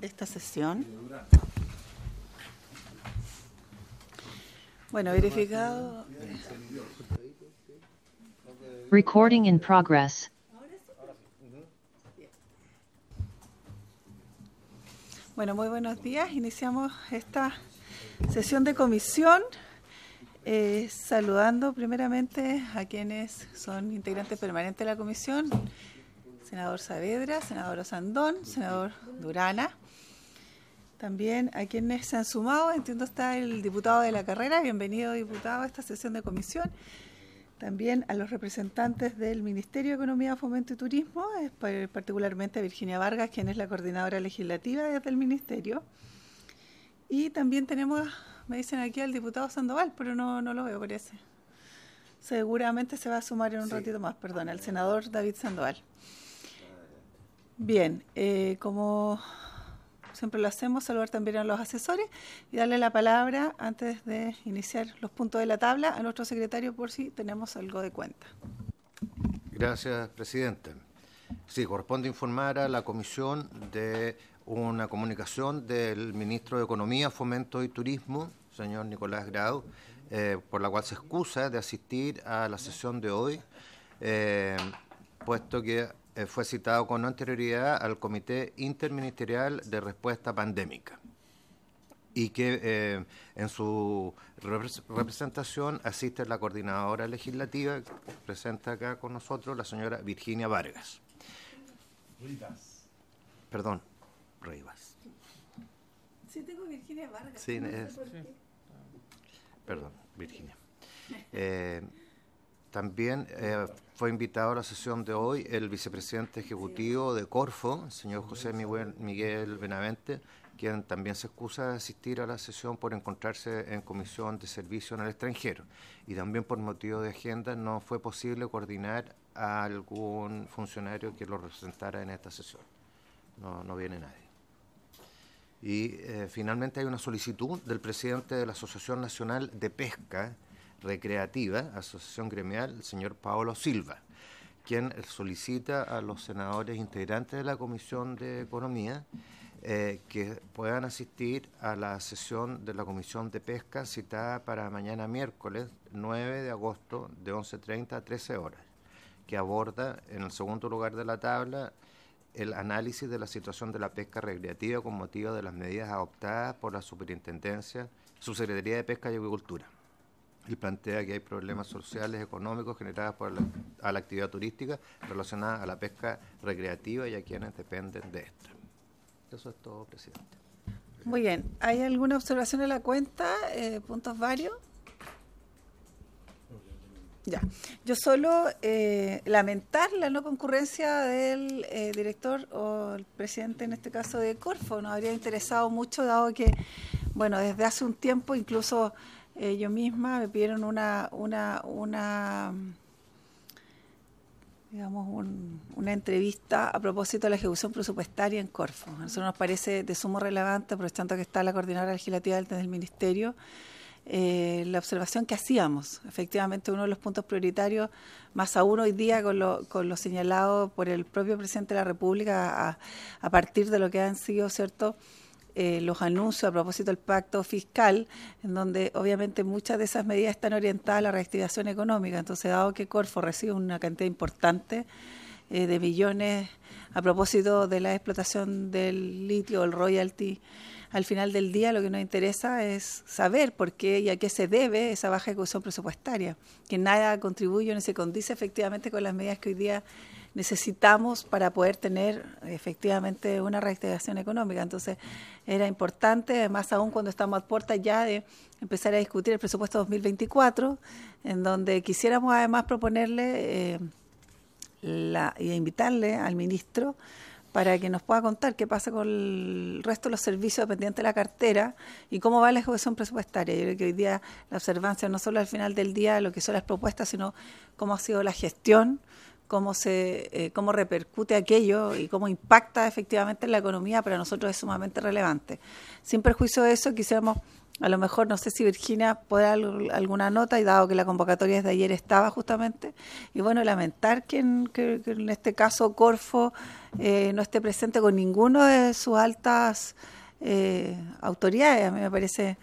esta sesión. Bueno, verificado. Recording in progress. Bueno, muy buenos días. Iniciamos esta sesión de comisión saludando primeramente a quienes son integrantes permanentes de la comisión. Senador Saavedra, senador Osandón, senador Durana. También a quienes se han sumado, entiendo está el diputado de la carrera. Bienvenido, diputado, a esta sesión de comisión. También a los representantes del Ministerio de Economía, Fomento y Turismo, particularmente a Virginia Vargas, quien es la coordinadora legislativa desde el Ministerio. Y también tenemos, me dicen aquí, al diputado Sandoval, pero no lo veo, parece. Seguramente se va a sumar en un ratito más, perdón, al senador David Sandoval. Bien, como siempre lo hacemos, saludar también a los asesores y darle la palabra, antes de iniciar los puntos de la tabla, a nuestro secretario por si tenemos algo de cuenta. Gracias, presidente. Sí, corresponde informar a la comisión de una comunicación del ministro de Economía, Fomento y Turismo, señor Nicolás Grau, por la cual se excusa de asistir a la sesión de hoy, puesto que fue citado con anterioridad al Comité Interministerial de Respuesta Pandémica y que en su representación asiste la coordinadora legislativa, que presenta acá con nosotros, la señora Virginia Vargas. Perdón, Rivas. Sí, tengo Virginia Vargas. Sí, perdón, Virginia. También fue invitado a la sesión de hoy el vicepresidente ejecutivo de Corfo, el señor José Miguel Benavente, quien también se excusa de asistir a la sesión por encontrarse en comisión de servicio en el extranjero. Y también por motivo de agenda no fue posible coordinar a algún funcionario que lo representara en esta sesión. No viene nadie. Y finalmente hay una solicitud del presidente de la Asociación Nacional de Pesca Recreativa, Asociación Gremial, el señor Paolo Silva, quien solicita a los senadores integrantes de la Comisión de Economía que puedan asistir a la sesión de la Comisión de Pesca citada para mañana miércoles 9 de agosto de 11:30 a 13 horas, que aborda en el segundo lugar de la tabla el análisis de la situación de la pesca recreativa con motivo de las medidas adoptadas por la Subsecretaría de Pesca y Acuicultura. Y plantea que hay problemas sociales, económicos generados por la actividad turística relacionada a la pesca recreativa y a quienes dependen de esta. Eso es todo, presidente. Muy bien. ¿Hay alguna observación a la cuenta? ¿Puntos varios? Ya. Yo solo lamentar la no concurrencia del director o el presidente, en este caso, de Corfo. Nos habría interesado mucho, dado que, bueno, desde hace un tiempo incluso yo misma me pidieron una entrevista a propósito de la ejecución presupuestaria en Corfo. A nosotros nos parece de sumo relevante, aprovechando que está la coordinadora legislativa del Ministerio, la observación que hacíamos. Efectivamente, uno de los puntos prioritarios, más aún hoy día con lo señalado por el propio presidente de la República a partir de lo que han sido, ¿cierto?, los anuncios a propósito del pacto fiscal, en donde obviamente muchas de esas medidas están orientadas a la reactivación económica. Entonces, dado que Corfo recibe una cantidad importante de millones a propósito de la explotación del litio, el royalty, al final del día lo que nos interesa es saber por qué y a qué se debe esa baja ejecución presupuestaria, que nada contribuye ni se condice efectivamente con las medidas que hoy día necesitamos para poder tener efectivamente una reactivación económica. Entonces era importante, además aún cuando estamos a puertas ya de empezar a discutir el presupuesto 2024, en donde quisiéramos además proponerle y invitarle al ministro para que nos pueda contar qué pasa con el resto de los servicios dependientes de la cartera y cómo va la ejecución presupuestaria. Yo creo que hoy día la observancia no solo al final del día de lo que son las propuestas, sino cómo ha sido la gestión, cómo repercute aquello y cómo impacta efectivamente en la economía, para nosotros es sumamente relevante. Sin perjuicio de eso, quisiéramos, a lo mejor, no sé si Virginia puede dar alguna nota, y dado que la convocatoria desde ayer estaba justamente, y bueno, lamentar que en este caso Corfo no esté presente con ninguno de sus altas autoridades. A mí me parece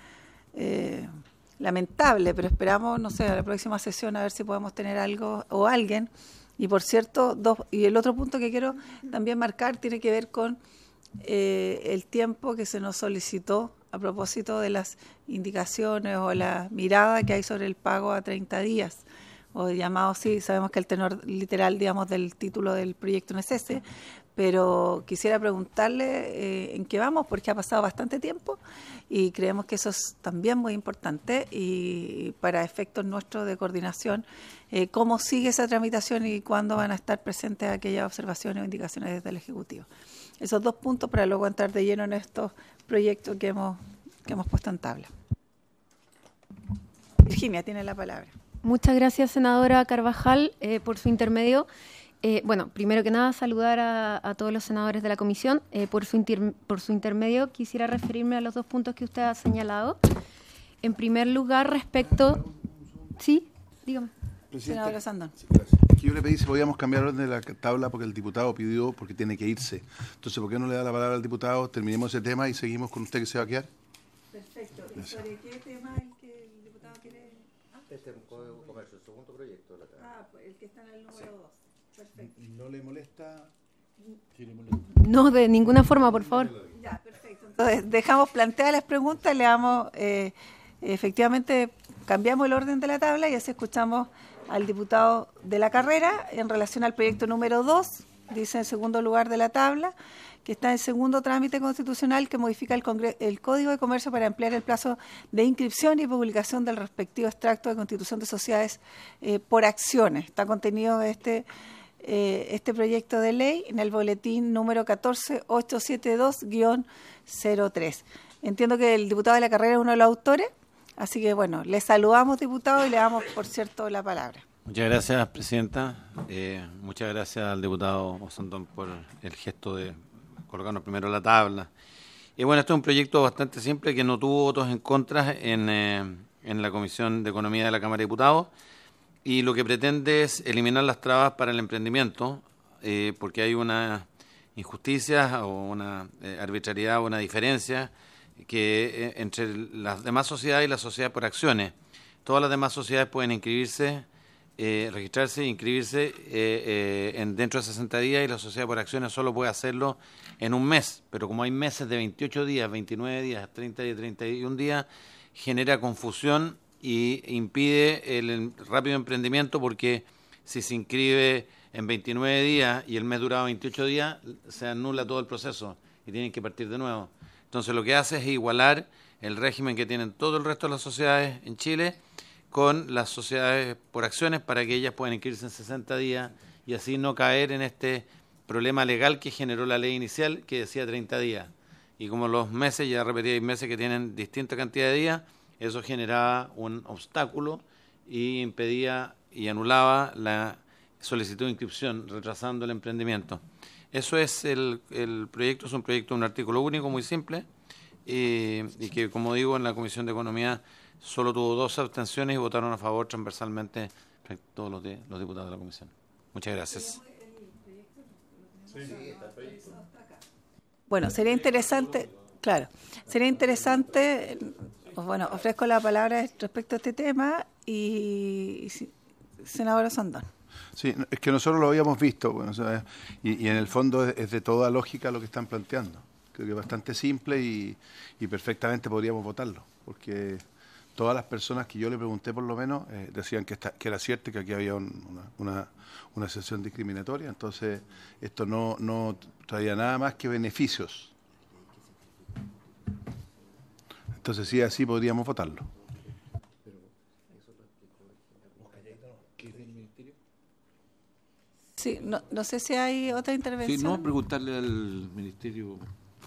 lamentable, pero esperamos, no sé, a la próxima sesión a ver si podemos tener algo o alguien. Y por cierto, y el otro punto que quiero también marcar tiene que ver con el tiempo que se nos solicitó a propósito de las indicaciones o la mirada que hay sobre el pago a 30 días, o llamado, sí, sabemos que el tenor literal, digamos, del título del proyecto no es ese, pero quisiera preguntarle en qué vamos, porque ha pasado bastante tiempo y creemos que eso es también muy importante, y para efectos nuestros de coordinación, cómo sigue esa tramitación y cuándo van a estar presentes aquellas observaciones o indicaciones desde el Ejecutivo. Esos dos puntos para luego entrar de lleno en estos proyectos que hemos puesto en tabla. Virginia, tiene la palabra. Muchas gracias, senadora Carvajal, por su intermedio. Bueno, primero que nada, saludar a todos los senadores de la comisión. Por su intermedio, quisiera referirme a los dos puntos que usted ha señalado. En primer lugar, respecto... Sí, dígame. Senadora Sandón. Sí, gracias. Es que yo le pedí si podíamos cambiar el orden de la tabla porque el diputado pidió, porque tiene que irse. Entonces, ¿por qué no le da la palabra al diputado? Terminemos ese tema y seguimos con usted, que se va a quedar. Perfecto. Gracias. ¿Sobre qué tema el que el diputado quiere...? Este es un Código de Comercio, el segundo proyecto de la tabla. El que está en el número 2. Perfecto. ¿No le molesta? Sí, le molesta. No, de ninguna forma, por favor. Ya, perfecto. Entonces, dejamos planteadas las preguntas, le damos, efectivamente, cambiamos el orden de la tabla y así escuchamos al diputado de la carrera en relación al proyecto número 2, dice en segundo lugar de la tabla, que está en segundo trámite constitucional, que modifica el Código de Comercio para ampliar el plazo de inscripción y publicación del respectivo extracto de constitución de sociedades por acciones. Está contenido este proyecto de ley en el boletín número 14872-03. Entiendo que el diputado de la carrera es uno de los autores, así que bueno, le saludamos, diputado, y le damos, por cierto, la palabra. Muchas gracias, presidenta. Muchas gracias al diputado Osandón por el gesto de colocarnos primero en la tabla. Y bueno, este es un proyecto bastante simple que no tuvo votos en contra en la Comisión de Economía de la Cámara de Diputados, y lo que pretende es eliminar las trabas para el emprendimiento, porque hay una injusticia o una arbitrariedad o una diferencia que entre las demás sociedades y la sociedad por acciones. Todas las demás sociedades pueden inscribirse, registrarse e inscribirse dentro de 60 días, y la sociedad por acciones solo puede hacerlo en un mes. Pero como hay meses de 28 días, 29 días, 30 días, 31 días, genera confusión y impide el rápido emprendimiento, porque si se inscribe en 29 días y el mes duraba 28 días, se anula todo el proceso y tienen que partir de nuevo. Entonces lo que hace es igualar el régimen que tienen todo el resto de las sociedades en Chile con las sociedades por acciones, para que ellas puedan inscribirse en 60 días y así no caer en este problema legal que generó la ley inicial, que decía 30 días. Y como los meses, ya repetí, hay meses que tienen distinta cantidad de días, eso generaba un obstáculo y impedía y anulaba la solicitud de inscripción, retrasando el emprendimiento. Eso es el proyecto, es un proyecto, un artículo único muy simple, y que, como digo, en la Comisión de Economía solo tuvo 2 abstenciones y votaron a favor transversalmente todos los diputados de la Comisión. Muchas gracias. Bueno, sería interesante, bueno, ofrezco la palabra respecto a este tema y senadora Sandón. Sí, es que nosotros lo habíamos visto, bueno, o sea, y en el fondo es de toda lógica lo que están planteando. Creo que es bastante simple y perfectamente podríamos votarlo, porque todas las personas que yo le pregunté, por lo menos, decían que era cierto, que aquí había una excepción discriminatoria. Entonces esto no traía nada más que beneficios. Entonces, sí, así podríamos votarlo. Sí, no sé si hay otra intervención. Sí, no, preguntarle al Ministerio.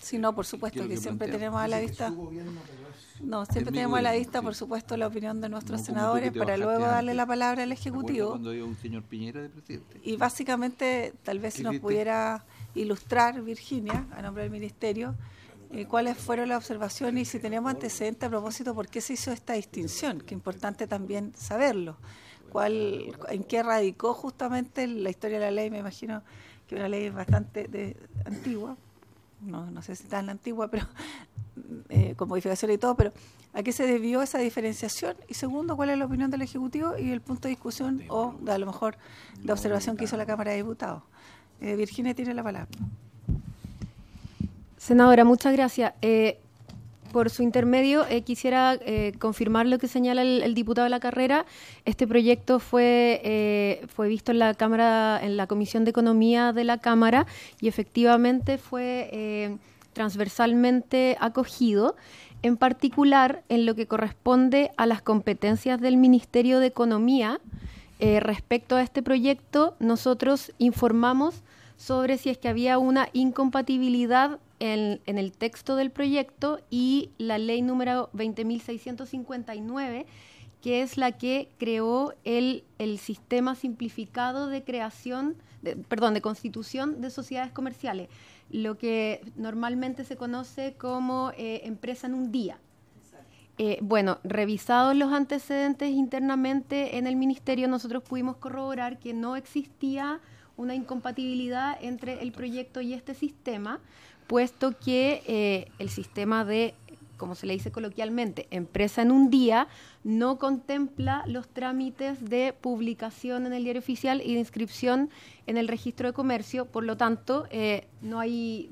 Si no, por supuesto ¿Qué es lo que que siempre plantea? tenemos a la vista... No, siempre tenemos a la vista, por supuesto, la opinión de nuestros No como tú senadores que te para bajaste luego darle antes. la palabra al ¿Te acuerdas Ejecutivo. cuando había un señor Piñera de presidente? Y básicamente, tal vez si nos viste? pudiera ilustrar, Virginia, a nombre del Ministerio, cuáles fueron las observaciones y si tenemos antecedentes a propósito, por qué se hizo esta distinción, que es importante también saberlo. ¿En qué radicó justamente la historia de la ley? Me imagino que una ley bastante antigua, no sé si tan antigua, pero con modificaciones y todo, pero ¿a qué se debió esa diferenciación? Y segundo, ¿cuál es la opinión del Ejecutivo y el punto de discusión o a lo mejor la observación que hizo la Cámara de Diputados? Virginia tiene la palabra. Senadora, muchas gracias. Por su intermedio, quisiera confirmar lo que señala el diputado de la carrera. Este proyecto fue visto en la Cámara, en la Comisión de Economía de la Cámara, y efectivamente fue transversalmente acogido, en particular en lo que corresponde a las competencias del Ministerio de Economía. Respecto a este proyecto, nosotros informamos sobre si es que había una incompatibilidad en el texto del proyecto y la ley número 20.659, que es la que creó el sistema simplificado de de constitución de sociedades comerciales, lo que normalmente se conoce como empresa en un día. Bueno, revisados los antecedentes internamente en el Ministerio, nosotros pudimos corroborar que no existía una incompatibilidad entre el proyecto y este sistema, puesto que el sistema de, como se le dice coloquialmente, empresa en un día, no contempla los trámites de publicación en el Diario Oficial y de inscripción en el Registro de Comercio. Por lo tanto, no hay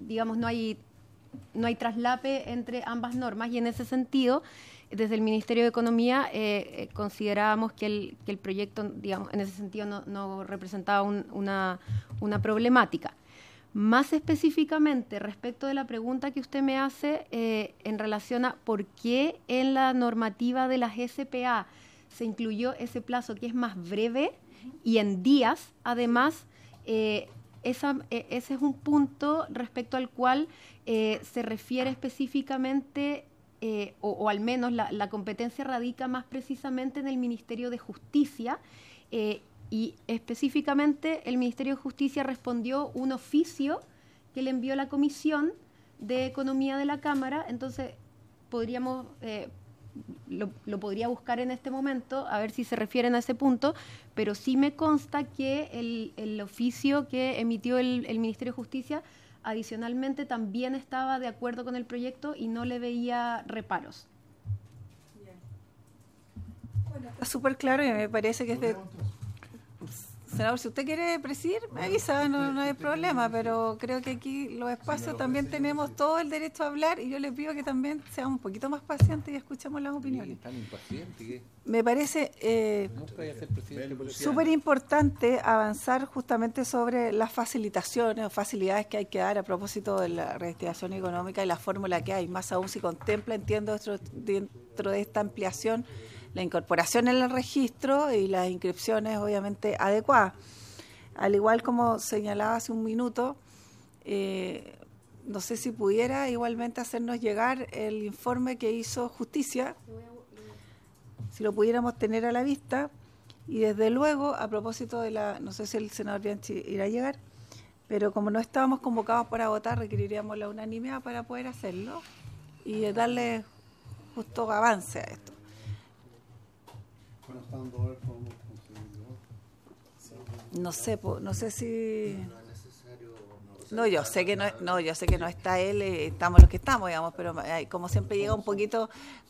traslape entre ambas normas, y en ese sentido, desde el Ministerio de Economía considerábamos que el proyecto, digamos, en ese sentido no representaba una problemática. Más específicamente, respecto de la pregunta que usted me hace en relación a por qué en la normativa de las SPA se incluyó ese plazo que es más breve y en días, además, ese es un punto respecto al cual se refiere específicamente, o al menos la competencia radica más precisamente en el Ministerio de Justicia, y específicamente el Ministerio de Justicia respondió un oficio que le envió la Comisión de Economía de la Cámara. Entonces podríamos, lo podría buscar en este momento, a ver si se refieren a ese punto, pero sí me consta que el oficio que emitió el Ministerio de Justicia adicionalmente también estaba de acuerdo con el proyecto y no le veía reparos. Bueno, está súper claro y me parece que es de... Senador, si usted quiere presidir, me avisa, no hay problema, pero creo que aquí los espacios también tenemos todo el derecho a hablar y yo le pido que también seamos un poquito más pacientes y escuchemos las opiniones. ¿Tan impaciente? Me parece súper importante avanzar justamente sobre las facilitaciones o facilidades que hay que dar a propósito de la reactivación económica y la fórmula que hay, más aún si contempla, entiendo, dentro de esta ampliación, la incorporación en el registro y las inscripciones obviamente adecuadas. Al igual como señalaba hace un minuto, no sé si pudiera igualmente hacernos llegar el informe que hizo Justicia, si lo pudiéramos tener a la vista, y desde luego, a propósito de no sé si el senador Bianchi irá a llegar, pero como no estábamos convocados para votar, requeriríamos la unanimidad para poder hacerlo y darle justo avance a esto. No sé si... No, yo sé que no está él, estamos los que estamos, digamos, pero como siempre llega un poquito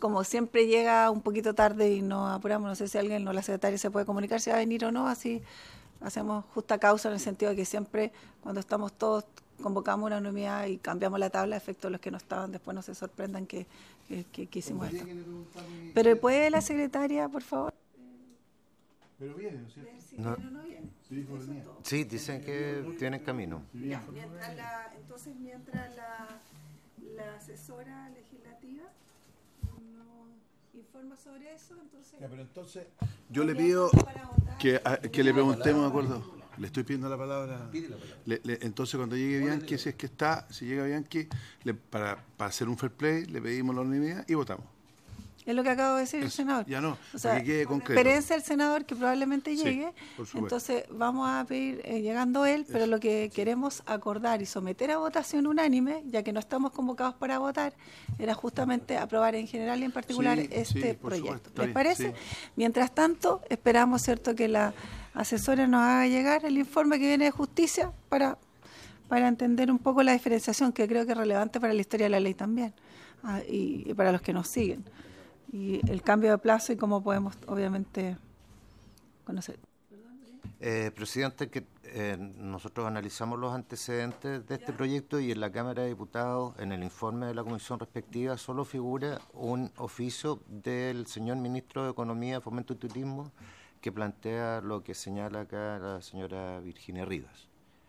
tarde y nos apuramos, no sé si alguien, la secretaria, se puede comunicar si va a venir o no, así hacemos justa causa en el sentido de que siempre cuando estamos todos convocamos una unanimidad y cambiamos la tabla, a efecto de los que no estaban, después no se sorprendan que hicimos esto. Pero ¿puede la secretaria, por favor? Pero viene, ¿no es cierto? No viene. Sí, dicen que tienen camino. Entonces, mientras la asesora legislativa nos informa sobre eso, entonces... Ya, pero entonces yo le pido que le preguntemos, ¿de acuerdo? Le estoy pidiendo la palabra. Pide la palabra. Entonces, cuando llegue Bianchi, si llega Bianchi, para hacer un fair play, le pedimos la unanimidad y votamos. Es lo que acabo de decir el Eso, senador. ya no, o sea, para que quede concreto. experiencia el senador que probablemente Sí, llegue, por supuesto. entonces vamos a pedir, llegando él, pero lo que queremos acordar y someter a votación unánime, ya que no estamos convocados para votar, era justamente aprobar en general y en particular Sí, este sí, por proyecto. supuesto, está ¿Les bien, parece? sí. Mientras tanto, esperamos, ¿cierto?, que la asesora nos haga llegar el informe que viene de justicia para entender un poco la diferenciación, que creo que es relevante para la historia de la ley también, y para los que nos siguen. Y el cambio de plazo y cómo podemos, obviamente, conocer. Presidente, que nosotros analizamos los antecedentes de este proyecto y en la Cámara de Diputados, en el informe de la comisión respectiva, solo figura un oficio del señor Ministro de Economía, Fomento y Turismo, que plantea lo que señala acá la señora Virginia Rivas.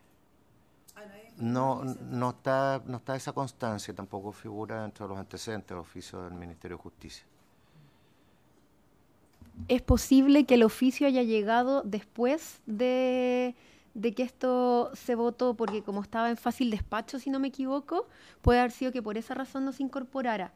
No está esa constancia, tampoco figura dentro de los antecedentes del oficio del Ministerio de Justicia. ¿Es posible que el oficio haya llegado después de que esto se votó? Porque como estaba en fácil despacho, si no me equivoco, puede haber sido que por esa razón no se incorporara.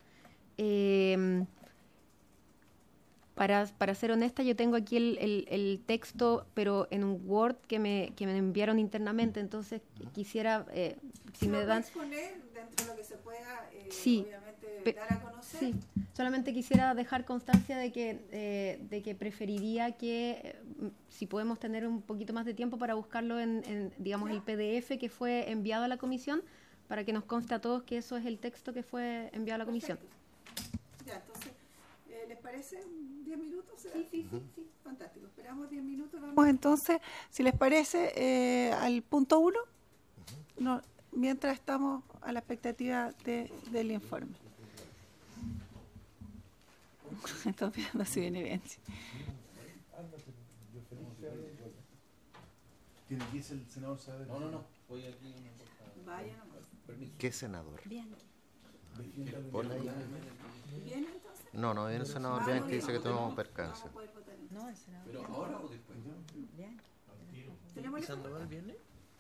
Para ser honesta, yo tengo aquí el texto, pero en un Word que me enviaron internamente, entonces quisiera, si me dan... exponer dentro de lo que se pueda, Sí, obviamente, dar a conocer. Sí, solamente quisiera dejar constancia de que preferiría que, si podemos tener un poquito más de tiempo para buscarlo en digamos, el PDF que fue enviado a la comisión, para que nos conste a todos que eso es el texto que fue enviado a la comisión. Ya, entonces, ¿les parece 10 minutos? Sí. Fantástico, esperamos 10 minutos. Vamos entonces, si les parece, al punto 1, mientras estamos a la expectativa del informe. Estamos viendo si viene bien. ¿Tiene que irse el senador Saavedra? No. Voy aquí. Vaya nomás. Permiso. ¿Qué senador? Bien. Pon ahí. ¿Viene entonces? No, viene el senador Bianchi, dice que tenemos percance. No, el senador. ¿Pero ahora o después? Bien. ¿Tenemos el ¿Sandoval viene?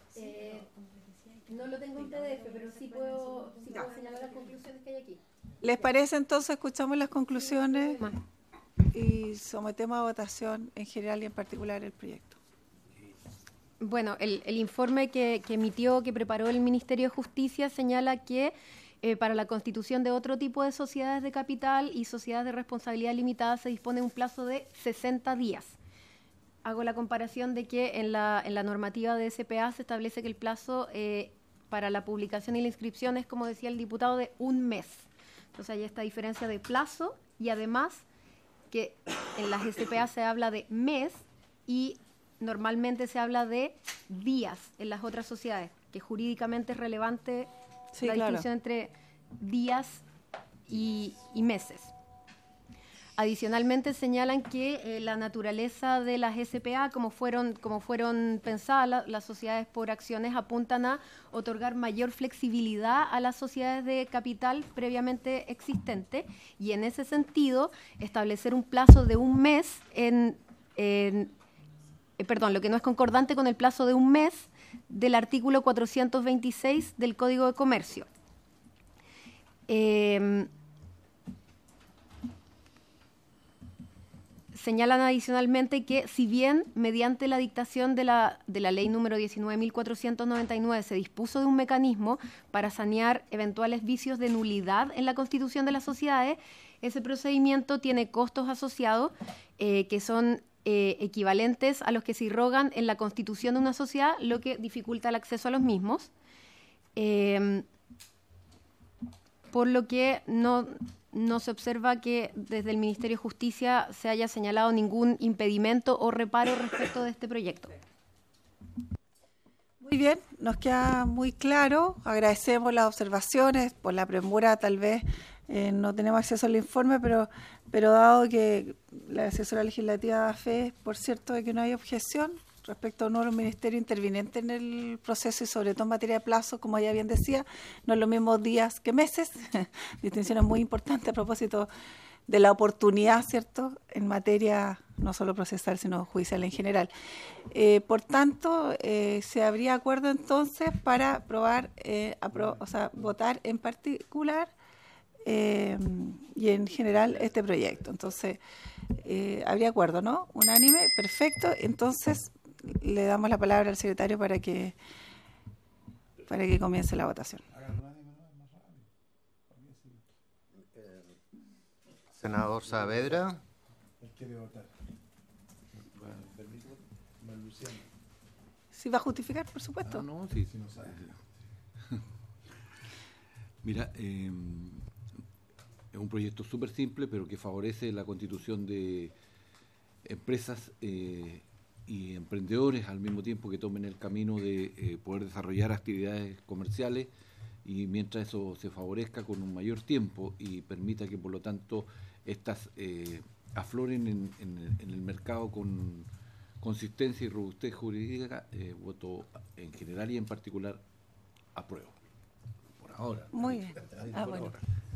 No lo tengo en PDF, pero sí puedo señalar las conclusiones que hay aquí. ¿Les parece entonces? Escuchamos las conclusiones y sometemos a votación en general y en particular el proyecto. Bueno, el informe que preparó el Ministerio de Justicia señala que para la constitución de otro tipo de sociedades de capital y sociedades de responsabilidad limitada se dispone un plazo de 60 días. Hago la comparación de que en la normativa de SPA se establece que el plazo para la publicación y la inscripción es, como decía el diputado, de un mes. Entonces hay esta diferencia de plazo y además que en las SPA se habla de mes y normalmente se habla de días en las otras sociedades, que jurídicamente es relevante la distinción entre días y meses. Adicionalmente señalan que la naturaleza de las SPA, como fueron pensadas las sociedades por acciones, apuntan a otorgar mayor flexibilidad a las sociedades de capital previamente existentes y en ese sentido establecer un plazo de un mes lo que no es concordante con el plazo de un mes del artículo 426 del Código de Comercio. Señalan adicionalmente que si bien mediante la dictación de la ley número 19.499 se dispuso de un mecanismo para sanear eventuales vicios de nulidad en la constitución de las sociedades, ese procedimiento tiene costos asociados que son equivalentes a los que se irrogan en la constitución de una sociedad, lo que dificulta el acceso a los mismos, por lo que no se observa que desde el Ministerio de Justicia se haya señalado ningún impedimento o reparo respecto de este proyecto. Muy bien, nos queda muy claro. Agradecemos las observaciones. Por la premura tal vez no tenemos acceso al informe, pero dado que la asesora legislativa da fe, por cierto, de que no hay objeción respecto a uno de los ministerios intervinientes en el proceso y sobre todo en materia de plazo, como ella bien decía, no es lo mismo días que meses, distinciones muy importantes a propósito de la oportunidad, ¿cierto?, en materia no solo procesal, sino judicial en general. Por tanto, se habría acuerdo entonces para aprobar, votar en particular y en general este proyecto. Entonces, habría acuerdo, ¿no? Unánime, perfecto. Entonces, le damos la palabra al secretario para que comience la votación. Senador Saavedra. ¿Sí va a justificar, por supuesto? No, sí. Mira, es un proyecto súper simple, pero que favorece la constitución de empresas y emprendedores al mismo tiempo que tomen el camino de poder desarrollar actividades comerciales, y mientras eso se favorezca con un mayor tiempo y permita que por lo tanto estas afloren en el mercado con consistencia y robustez jurídica, voto en general y en particular apruebo. Por ahora. Muy bien. Bueno.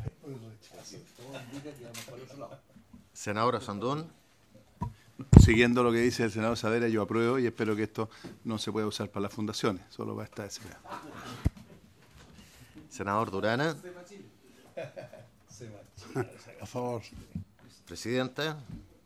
Senadora Sandón. Siguiendo lo que dice el senador Saavedra, yo apruebo y espero que esto no se pueda usar para las fundaciones, solo para esta SPA. Senador Durana. A favor. Presidenta.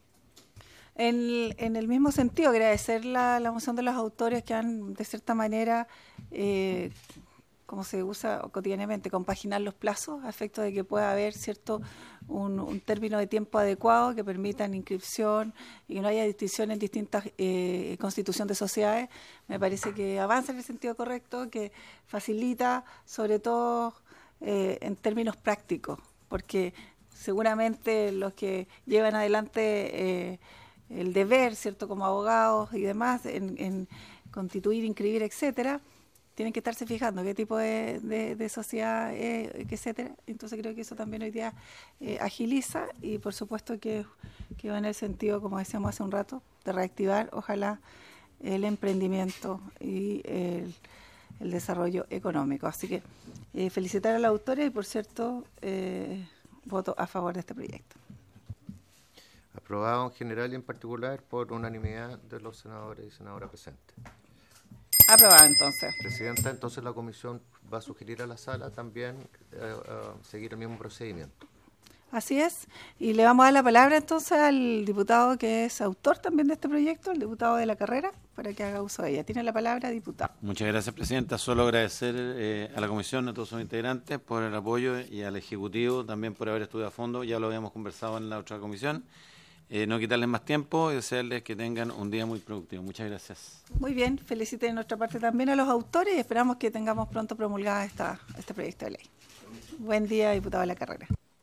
En el mismo sentido, agradecer la moción de los autores que han, de cierta manera, como se usa cotidianamente, compaginar los plazos a efecto de que pueda haber cierto un término de tiempo adecuado que permitan inscripción y que no haya distinción en distintas constitución de sociedades. Me parece que avanza en el sentido correcto, que facilita, sobre todo en términos prácticos, porque seguramente los que llevan adelante el deber, ¿cierto?, como abogados y demás, en constituir, inscribir, etcétera, tienen que estarse fijando qué tipo de sociedad es, etcétera. Entonces creo que eso también hoy día agiliza y por supuesto que va en el sentido, como decíamos hace un rato, de reactivar, ojalá, el emprendimiento y el desarrollo económico. Así que felicitar a la autora y, por cierto, voto a favor de este proyecto. Aprobado en general y en particular por unanimidad de los senadores y senadoras presentes. Aprobado entonces. Presidenta, entonces la comisión va a sugerir a la sala también seguir el mismo procedimiento. Así es, y le vamos a dar la palabra entonces al diputado que es autor también de este proyecto, el diputado de la carrera, para que haga uso de ella. Tiene la palabra, diputado. Muchas gracias, presidenta. Solo agradecer a la comisión, a todos sus integrantes por el apoyo y al Ejecutivo también por haber estudiado a fondo. Ya lo habíamos conversado en la otra comisión. No quitarles más tiempo y desearles que tengan un día muy productivo. Muchas gracias. Muy bien, felicite de nuestra parte también a los autores y esperamos que tengamos pronto promulgada este proyecto de ley. Buen día, diputado de la carrera.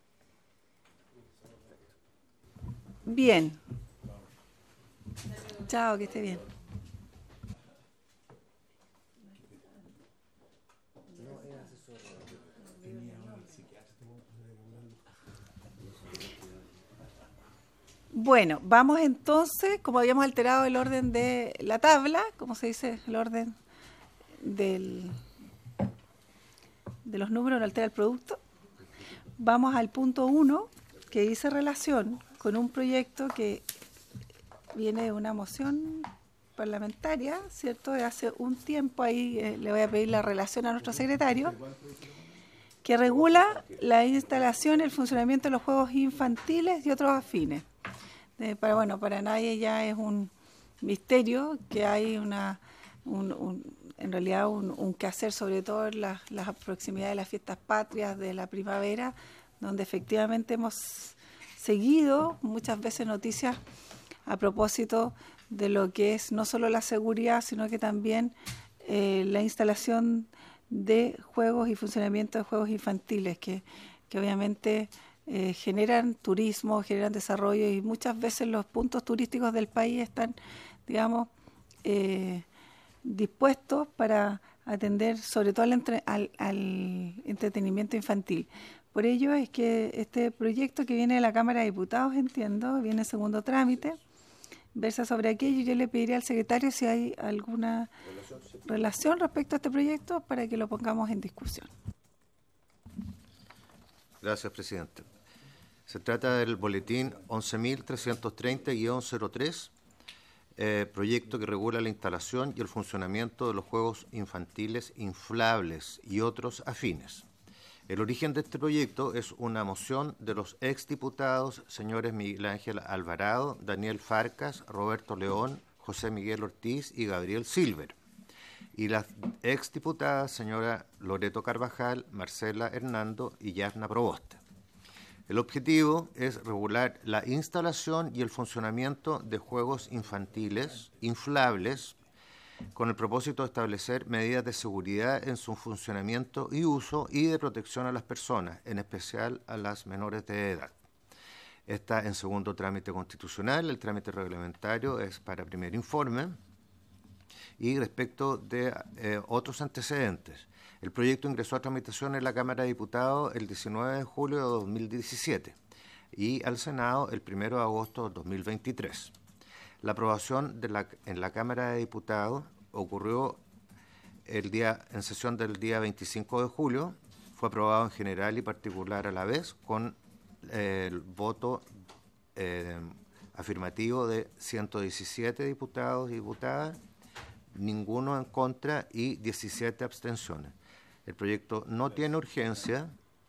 Bien. Chao, que esté bien. Bueno, vamos entonces, como habíamos alterado el orden de la tabla, ¿cómo se dice? El orden de los números, no altera el producto. Vamos al punto 1, que dice relación con un proyecto que viene de una moción parlamentaria, ¿cierto?, de hace un tiempo. Ahí le voy a pedir la relación a nuestro secretario, que regula la instalación y el funcionamiento de los juegos infantiles y otros afines. Para nadie ya es un misterio que hay en realidad un quehacer, sobre todo en las proximidades de las fiestas patrias de la primavera, donde efectivamente hemos seguido muchas veces noticias a propósito de lo que es no solo la seguridad, sino que también la instalación de juegos y funcionamiento de juegos infantiles, que obviamente generan turismo, generan desarrollo, y muchas veces los puntos turísticos del país están, digamos, dispuestos para atender sobre todo al entretenimiento infantil. Por ello es que este proyecto, que viene de la Cámara de Diputados, entiendo, viene en segundo trámite, versa sobre aquello. Yo le pediría al secretario si hay alguna relación respecto a este proyecto para que lo pongamos en discusión. Gracias, presidente. Se trata del boletín 11.330-03, proyecto que regula la instalación y el funcionamiento de los juegos infantiles inflables y otros afines. El origen de este proyecto es una moción de los exdiputados señores Miguel Ángel Alvarado, Daniel Farcas, Roberto León, José Miguel Ortiz y Gabriel Silver, y las exdiputadas señora Loreto Carvajal, Marcela Hernando y Yarna Proboste. El objetivo es regular la instalación y el funcionamiento de juegos infantiles inflables con el propósito de establecer medidas de seguridad en su funcionamiento y uso y de protección a las personas, en especial a las menores de edad. Está en segundo trámite constitucional, el trámite reglamentario es para primer informe. Y respecto de otros antecedentes, el proyecto ingresó a tramitación en la Cámara de Diputados el 19 de julio de 2017 y al Senado el 1 de agosto de 2023. La aprobación en la Cámara de Diputados ocurrió en sesión del día 25 de julio, fue aprobado en general y particular a la vez con el voto afirmativo de 117 diputados y diputadas, ninguno en contra y 17 abstenciones. El proyecto no tiene urgencia.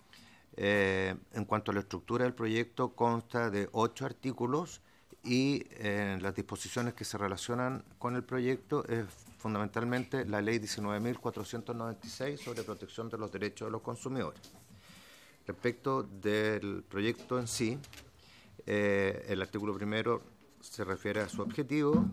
En cuanto a la estructura del proyecto, consta de 8 artículos y las disposiciones que se relacionan con el proyecto es fundamentalmente la Ley 19.496 sobre protección de los derechos de los consumidores. Respecto del proyecto en sí, el artículo primero se refiere a su objetivo.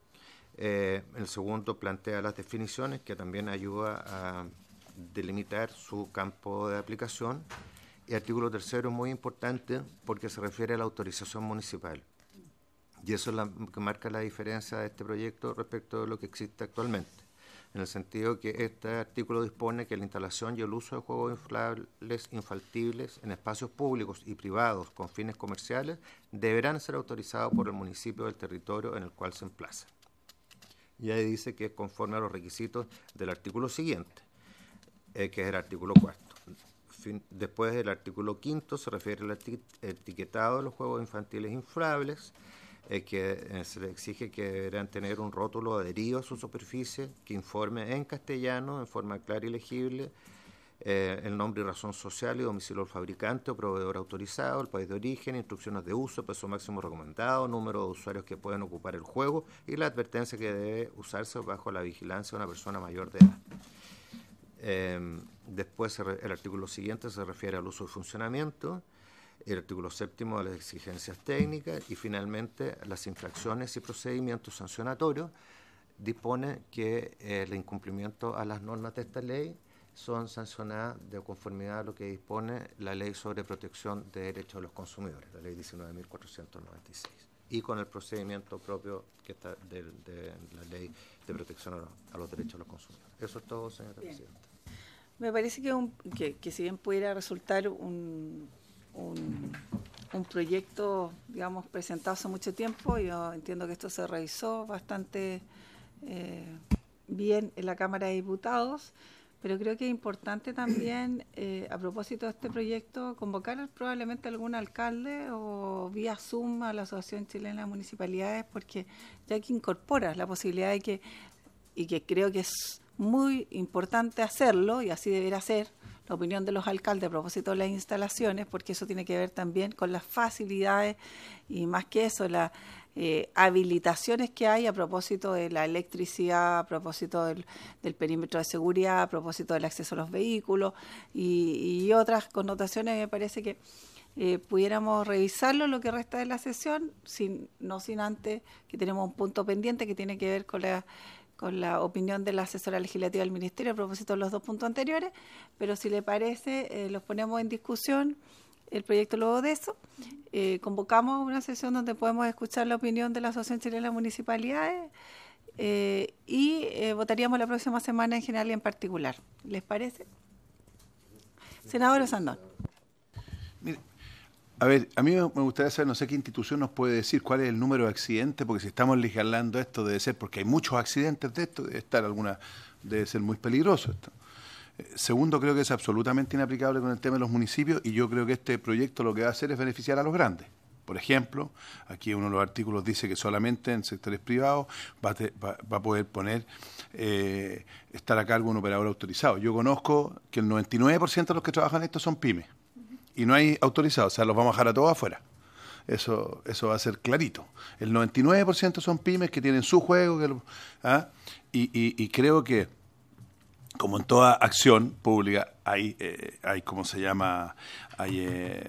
El segundo plantea las definiciones, que también ayuda a delimitar su campo de aplicación. Y el artículo tercero es muy importante porque se refiere a la autorización municipal. Y eso es lo que marca la diferencia de este proyecto respecto de lo que existe actualmente, en el sentido que este artículo dispone que la instalación y el uso de juegos inflables infantiles en espacios públicos y privados con fines comerciales deberán ser autorizados por el municipio del territorio en el cual se emplaza. Y ahí dice que es conforme a los requisitos del artículo siguiente, que es el artículo 4. Después el artículo 5 se refiere al etiquetado de los juegos infantiles inflables, que se le exige que deberán tener un rótulo adherido a su superficie que informe en castellano, en forma clara y legible, el nombre y razón social y domicilio del fabricante o proveedor autorizado, el país de origen, instrucciones de uso, peso máximo recomendado, número de usuarios que pueden ocupar el juego y la advertencia que debe usarse bajo la vigilancia de una persona mayor de edad. Después el artículo siguiente se refiere al uso y funcionamiento, el artículo 7 a las exigencias técnicas y finalmente las infracciones y procedimientos sancionatorios. Dispone que el incumplimiento a las normas de esta ley son sancionadas de conformidad a lo que dispone la Ley sobre Protección de Derechos de los Consumidores, la Ley 19.496, y con el procedimiento propio que está de la Ley de Protección a los Derechos de los Consumidores. Eso es todo, señora Presidenta. Me parece que si bien pudiera resultar un proyecto, digamos, presentado hace mucho tiempo, yo entiendo que esto se revisó bastante bien en la Cámara de Diputados, pero creo que es importante también, a propósito de este proyecto, convocar probablemente a algún alcalde o vía Zoom a la Asociación Chilena de Municipalidades, porque ya que incorpora la posibilidad de que, y que creo que es muy importante hacerlo, y así deberá ser, la opinión de los alcaldes a propósito de las instalaciones, porque eso tiene que ver también con las facilidades y más que eso, las habilitaciones que hay a propósito de la electricidad, a propósito del perímetro de seguridad, a propósito del acceso a los vehículos y otras connotaciones. Me parece que pudiéramos revisarlo lo que resta de la sesión, no sin antes que tenemos un punto pendiente que tiene que ver con la opinión de la asesora legislativa del Ministerio a propósito de los 2 puntos anteriores, pero si le parece, los ponemos en discusión el proyecto luego de eso. Convocamos una sesión donde podemos escuchar la opinión de la Asociación Chilena de Municipalidades y votaríamos la próxima semana en general y en particular. ¿Les parece? Senador Osandón. Mire, A ver, a mí me gustaría saber, no sé qué institución nos puede decir cuál es el número de accidentes, porque si estamos legislando esto debe ser, porque hay muchos accidentes de esto, debe ser muy peligroso esto. Segundo, creo que es absolutamente inaplicable con el tema de los municipios y yo creo que este proyecto lo que va a hacer es beneficiar a los grandes. Por ejemplo, aquí uno de los artículos dice que solamente en sectores privados va a poder poner, estar a cargo un operador autorizado. Yo conozco que el 99% de los que trabajan esto son pymes y no hay autorizados, o sea, los vamos a dejar a todos afuera. Eso va a ser clarito. El 99% son pymes que tienen su juego y creo que, como en toda acción pública, hay ¿cómo se llama? Hay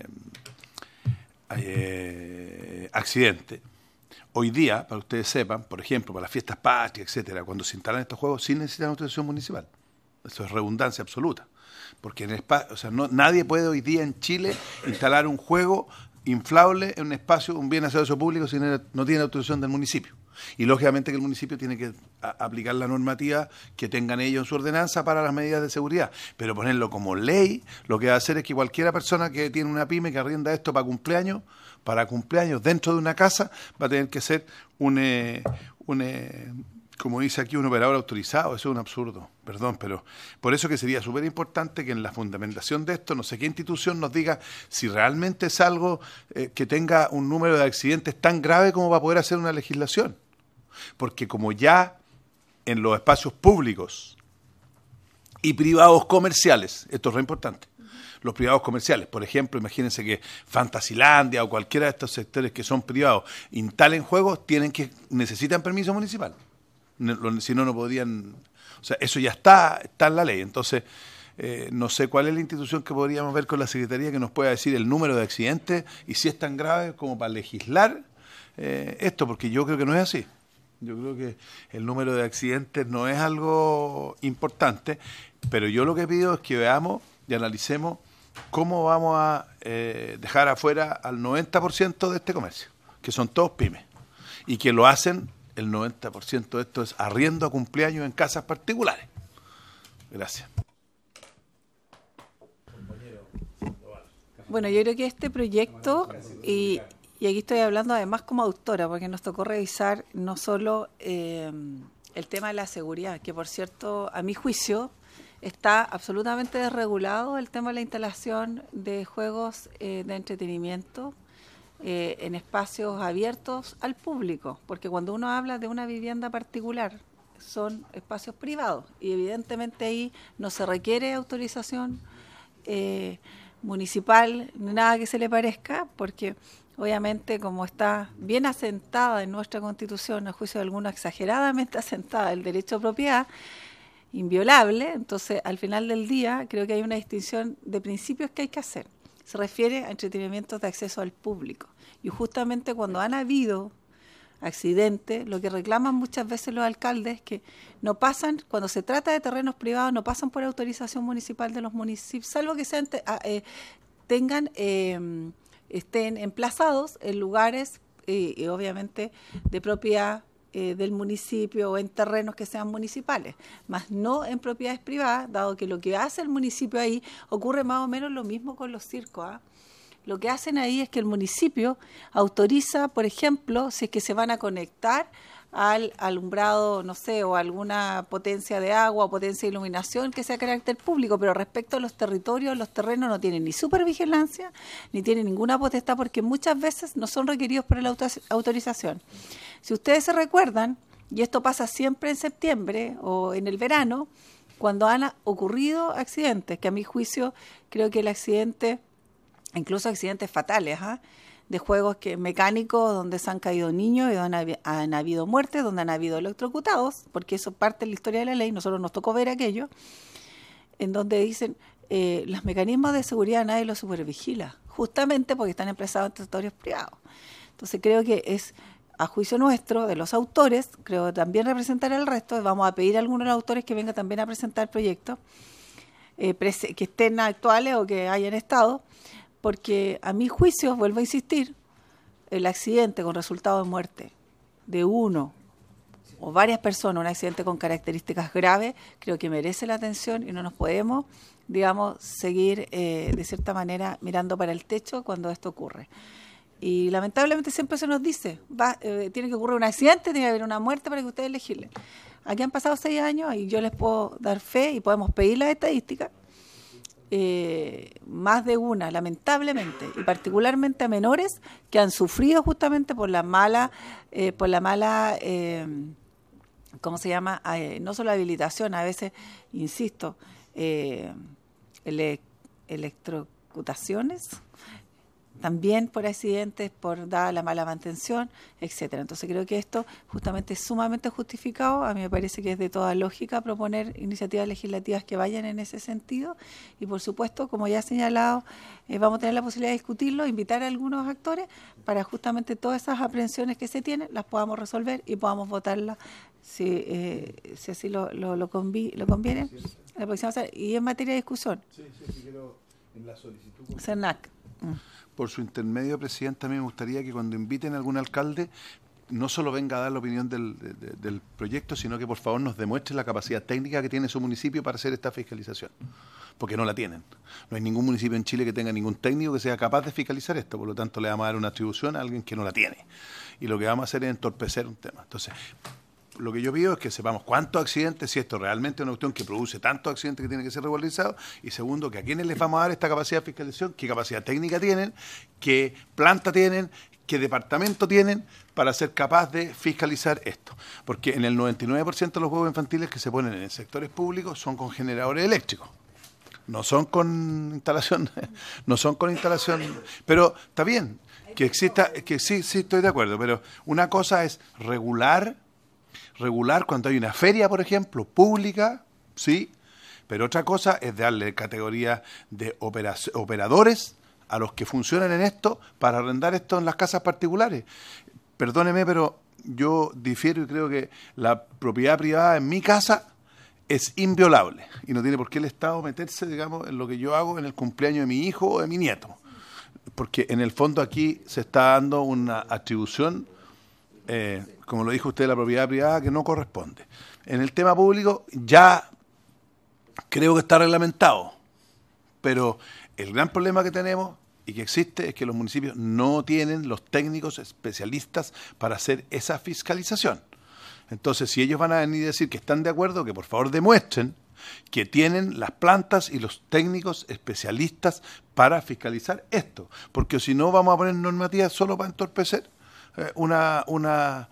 accidentes. Hoy día, para que ustedes sepan, por ejemplo, para las fiestas patrias, etcétera, cuando se instalan estos juegos, sí necesitan autorización municipal. Eso es redundancia absoluta. Porque en nadie puede hoy día en Chile instalar un juego inflable en un espacio, un bien hacia uso público, si no tiene autorización del municipio. Y lógicamente que el municipio tiene que aplicar la normativa que tengan ellos en su ordenanza para las medidas de seguridad. Pero ponerlo como ley, lo que va a hacer es que cualquiera persona que tiene una pyme que arrienda esto para cumpleaños dentro de una casa, va a tener que ser como dice aquí, un operador autorizado. Eso es un absurdo, perdón, pero por eso que sería súper importante que en la fundamentación de esto, no sé qué institución nos diga si realmente es algo que tenga un número de accidentes tan grave como para poder hacer una legislación. Porque como ya en los espacios públicos y privados comerciales, esto es re importante, los privados comerciales, por ejemplo, imagínense que Fantasilandia o cualquiera de estos sectores que son privados instalen juegos, necesitan permiso municipal. Si no podrían, o sea, eso ya está en la ley. Entonces, no sé cuál es la institución que podríamos ver con la Secretaría que nos pueda decir el número de accidentes y si es tan grave como para legislar esto, porque yo creo que no es así. Yo creo que el número de accidentes no es algo importante, pero yo lo que pido es que veamos y analicemos cómo vamos a dejar afuera al 90% de este comercio, que son todos pymes, y que lo hacen. El 90% de esto es arriendo a cumpleaños en casas particulares. Gracias. Bueno, yo creo que este proyecto, y aquí estoy hablando además como autora, porque nos tocó revisar no solo el tema de la seguridad, que por cierto, a mi juicio, está absolutamente desregulado el tema de la instalación de juegos de entretenimiento en espacios abiertos al público, porque cuando uno habla de una vivienda particular son espacios privados y evidentemente ahí no se requiere autorización municipal, nada que se le parezca, porque obviamente como está bien asentada en nuestra Constitución, a juicio de algunos exageradamente asentada el derecho a propiedad, inviolable, entonces al final del día creo que hay una distinción de principios que hay que hacer. Se refiere a entretenimientos de acceso al público. Y justamente cuando han habido accidentes, lo que reclaman muchas veces los alcaldes es que no pasan, cuando se trata de terrenos privados, no pasan por autorización municipal de los municipios, salvo que sean, estén emplazados en lugares, y obviamente, de propiedad del municipio o en terrenos que sean municipales, más no en propiedades privadas, dado que lo que hace el municipio ahí ocurre más o menos lo mismo con los circos. Lo que hacen ahí es que el municipio autoriza, por ejemplo, si es que se van a conectar al alumbrado, no sé, o alguna potencia de agua o potencia de iluminación que sea de carácter público, pero respecto a los territorios, los terrenos no tienen ni supervigilancia, ni tienen ninguna potestad, porque muchas veces no son requeridos por la autorización. Si ustedes se recuerdan, y esto pasa siempre en septiembre o en el verano, cuando han ocurrido accidentes, que a mi juicio creo que el accidente, incluso accidentes fatales, de juegos mecánicos donde se han caído niños y donde han habido muertes, donde han habido electrocutados, porque eso parte de la historia de la ley, nosotros nos tocó ver aquello, en donde dicen los mecanismos de seguridad nadie los supervigila, justamente porque están emplazados en territorios privados. Entonces creo que es, a juicio nuestro, de los autores, creo también representar al resto, vamos a pedir a algunos de los autores que vengan también a presentar proyectos que estén actuales o que hayan estado, porque a mi juicio, vuelvo a insistir, el accidente con resultado de muerte de 1 o varias personas un accidente con características graves, creo que merece la atención y no nos podemos, digamos, seguir de cierta manera mirando para el techo cuando esto ocurre. Y lamentablemente siempre se nos dice, tiene que ocurrir un accidente, tiene que haber una muerte para que ustedes legislen. Aquí han pasado 6 años y yo les puedo dar fe y podemos pedir las estadísticas. Más de una, lamentablemente, y particularmente a menores que han sufrido justamente por la mala, ¿cómo se llama? No solo habilitación, a veces, insisto, electrocutaciones, también por accidentes, por dada la mala mantención, etcétera. Entonces creo que esto justamente es sumamente justificado. A mí me parece que es de toda lógica proponer iniciativas legislativas que vayan en ese sentido y por supuesto, como ya he señalado, vamos a tener la posibilidad de discutirlo, invitar a algunos actores para justamente todas esas aprehensiones que se tienen las podamos resolver y podamos votarlas si así lo conviene. La próxima, y en materia de discusión. Sí, quiero en la solicitud. CERNAC. Por su intermedio, Presidenta, a mí me gustaría que cuando inviten a algún alcalde no solo venga a dar la opinión del proyecto, sino que por favor nos demuestre la capacidad técnica que tiene su municipio para hacer esta fiscalización, porque no la tienen. No hay ningún municipio en Chile que tenga ningún técnico que sea capaz de fiscalizar esto, por lo tanto le vamos a dar una atribución a alguien que no la tiene. Y lo que vamos a hacer es entorpecer un tema. Entonces, lo que yo pido es que sepamos cuántos accidentes, si esto realmente es una cuestión que produce tantos accidentes que tiene que ser regularizado, y segundo, que a quiénes les vamos a dar esta capacidad de fiscalización, qué capacidad técnica tienen, qué planta tienen, qué departamento tienen para ser capaz de fiscalizar esto. Porque en el 99% de los juegos infantiles que se ponen en sectores públicos son con generadores eléctricos. No son con instalación, pero está bien que exista, que sí estoy de acuerdo, pero una cosa es regular cuando hay una feria, por ejemplo, pública, sí, pero otra cosa es darle categoría de operadores a los que funcionan en esto para arrendar esto en las casas particulares. Perdóneme, pero yo difiero y creo que la propiedad privada en mi casa es inviolable y no tiene por qué el Estado meterse, digamos, en lo que yo hago en el cumpleaños de mi hijo o de mi nieto, porque en el fondo aquí se está dando una atribución, como lo dijo usted, la propiedad privada que no corresponde. En el tema público ya creo que está reglamentado, pero el gran problema que tenemos y que existe es que los municipios no tienen los técnicos especialistas para hacer esa fiscalización. Entonces, si ellos van a venir a decir que están de acuerdo, que por favor demuestren que tienen las plantas y los técnicos especialistas para fiscalizar esto, porque si no vamos a poner normativas solo para entorpecer unas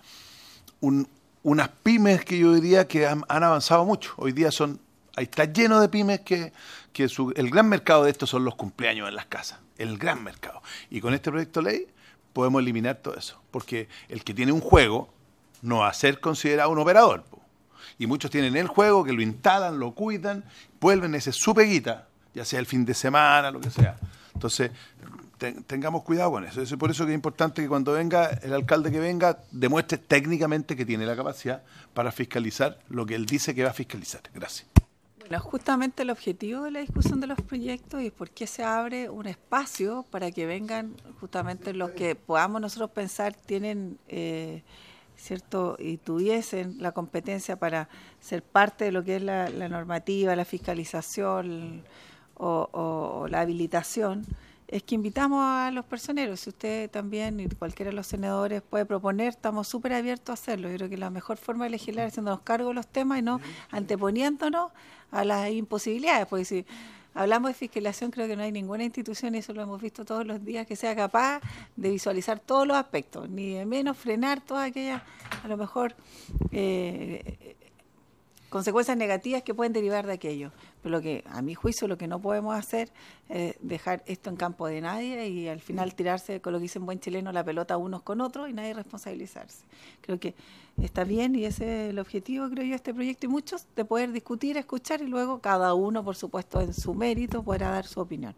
pymes que yo diría que han avanzado mucho. Hoy día ahí está lleno de pymes que el gran mercado de esto son los cumpleaños en las casas, el gran mercado. Y con este proyecto de ley podemos eliminar todo eso, porque el que tiene un juego no va a ser considerado un operador. Y muchos tienen el juego, que lo instalan, lo cuidan, vuelven ese su peguita, ya sea el fin de semana, lo que sea. Entonces, tengamos cuidado con eso. Es por eso que es importante que cuando venga el alcalde que venga, demuestre técnicamente que tiene la capacidad para fiscalizar lo que él dice que va a fiscalizar. Gracias. Bueno, justamente el objetivo de la discusión de los proyectos y por qué se abre un espacio para que vengan justamente los que podamos nosotros pensar tienen, ¿cierto? Y tuviesen la competencia para ser parte de lo que es la normativa, la fiscalización o la habilitación. Es que invitamos a los personeros, si usted también y cualquiera de los senadores puede proponer, estamos súper abiertos a hacerlo. Yo creo que la mejor forma de legislar es haciéndonos cargo de los temas y no anteponiéndonos a las imposibilidades, porque si hablamos de fiscalización creo que no hay ninguna institución, y eso lo hemos visto todos los días, que sea capaz de visualizar todos los aspectos, ni de menos frenar todas aquellas, a lo mejor, consecuencias negativas que pueden derivar de aquello. Pero a mi juicio, lo que no podemos hacer es dejar esto en campo de nadie y al final tirarse, con lo que dice en buen chileno, la pelota unos con otros y nadie responsabilizarse. Creo que está bien y ese es el objetivo, creo yo, de este proyecto y muchos, de poder discutir, escuchar y luego cada uno, por supuesto, en su mérito, podrá dar su opinión.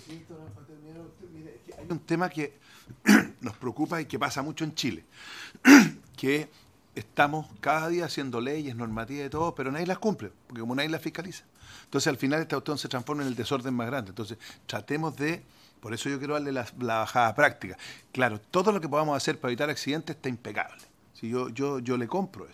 Hay un tema que nos preocupa y que pasa mucho en Chile, que estamos cada día haciendo leyes, normativas y todo, pero nadie las cumple, porque como nadie las fiscaliza. Entonces, al final, esta cuestión se transforma en el desorden más grande. Entonces, tratemos de... Por eso yo quiero darle la bajada práctica. Claro, todo lo que podamos hacer para evitar accidentes está impecable. Si yo le compro eso.